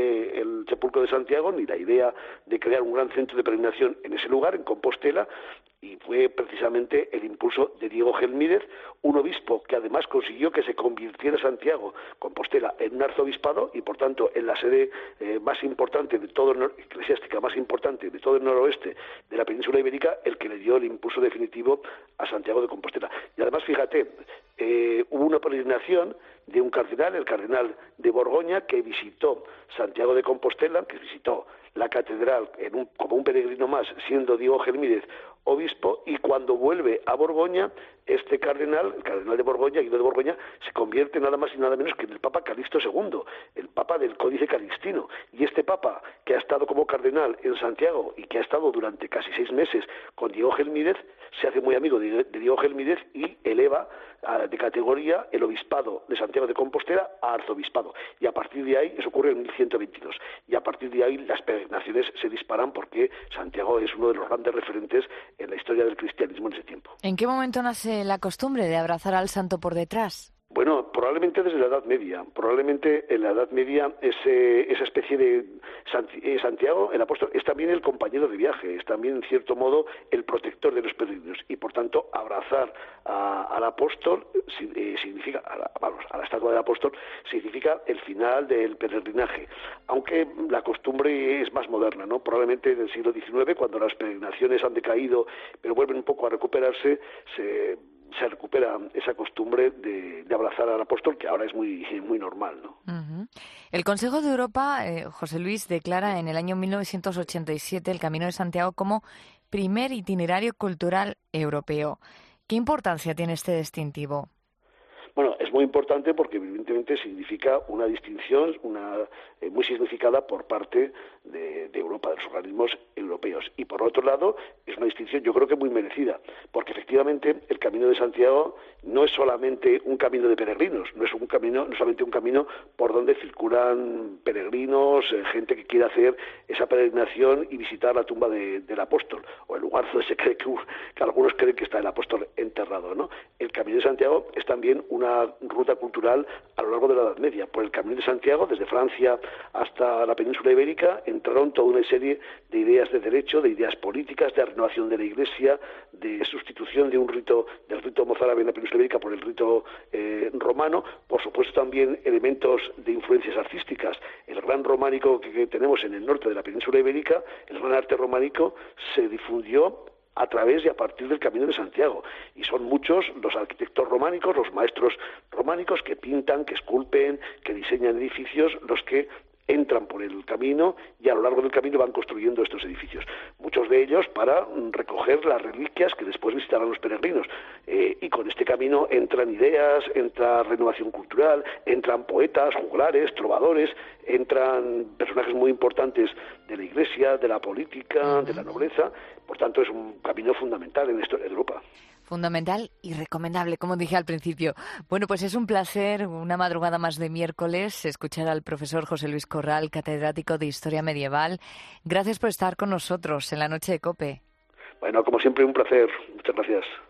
S: del sepulcro de Santiago, ni la idea de crear un gran centro de peregrinación en ese lugar, en Compostela, y fue precisamente el impulso de Diego Gelmírez, un obispo que además consiguió que se convirtiera Santiago, Compostela, en un arzobispado y por tanto en la sede más importante de todo eclesiástica más importante de todo el noroeste de la península ibérica, el que le dio el impulso definitivo a Santiago de Compostela. Y además, fíjate, hubo una peregrinación de un cardenal, el cardenal de Borgoña, que visitó Santiago de Compostela, que visitó la catedral como un peregrino más, siendo Diego Gelmírez obispo, y cuando vuelve a Borgoña, este cardenal, el cardenal de Borgoña, Guido de Borgoña, se convierte nada más y nada menos que en el Papa Calixto II, el Papa del Códice Calixtino. Y este Papa, que ha estado como cardenal en Santiago y que ha estado durante casi 6 meses con Diego Gelmírez, se hace muy amigo de Diego Gelmírez y eleva de categoría el obispado de Santiago de Compostela a arzobispado. Y a partir de ahí, eso ocurre en 1122, y a partir de ahí las peregrinaciones se disparan porque Santiago es uno de los grandes referentes en la historia del cristianismo en ese tiempo.
A: ¿En qué momento nace la costumbre de abrazar al santo por detrás?
S: Bueno, probablemente desde la Edad Media. Probablemente en la Edad Media esa especie de Santiago, el apóstol, es también el compañero de viaje, es también en cierto modo el protector de los peregrinos. Y por tanto, abrazar al apóstol significa, a la estatua del apóstol, significa el final del peregrinaje. Aunque la costumbre es más moderna, ¿no? Probablemente en el siglo XIX, cuando las peregrinaciones han decaído, pero vuelven un poco a recuperarse, se recupera esa costumbre de abrazar al apóstol, que ahora es muy normal, ¿no?
A: Uh-huh. El Consejo de Europa, José Luis, declara en el año 1987 el Camino de Santiago como primer itinerario cultural europeo. ¿Qué importancia tiene este distintivo?
S: Bueno, es muy importante porque evidentemente significa una distinción muy significada por parte de Europa, de los organismos europeos. Y por otro lado, es una distinción yo creo que muy merecida, porque efectivamente el Camino de Santiago no es solamente un camino de peregrinos, no es solamente un camino por donde circulan peregrinos, gente que quiere hacer esa peregrinación y visitar la tumba del apóstol, o el lugar donde se cree que algunos creen que está el apóstol enterrado, ¿no? El Camino de Santiago es también una ruta cultural a lo largo de la Edad Media. Por el Camino de Santiago, desde Francia hasta la península ibérica, entraron toda una serie de ideas de derecho, de ideas políticas, de renovación de la Iglesia, de sustitución del rito mozárabe en la península ibérica por el rito romano, por supuesto también elementos de influencias artísticas. El gran románico que tenemos en el norte de la península ibérica, el gran arte románico, se difundió a través y a partir del Camino de Santiago. Y son muchos los arquitectos románicos, los maestros románicos que pintan, que esculpen, que diseñan edificios, los que entran por el camino y a lo largo del camino van construyendo estos edificios. Muchos de ellos para recoger las reliquias que después visitarán los peregrinos. Y con este camino entran ideas, entra renovación cultural, entran poetas, juglares, trovadores, entran personajes muy importantes de la Iglesia, de la política, de la nobleza. Por tanto, es un camino fundamental en la historia de Europa.
A: Fundamental y recomendable, como dije al principio. Bueno, pues es un placer, una madrugada más de miércoles, escuchar al profesor José Luis Corral, catedrático de Historia Medieval. Gracias por estar con nosotros en la noche de COPE.
S: Bueno, como siempre, un placer. Muchas gracias.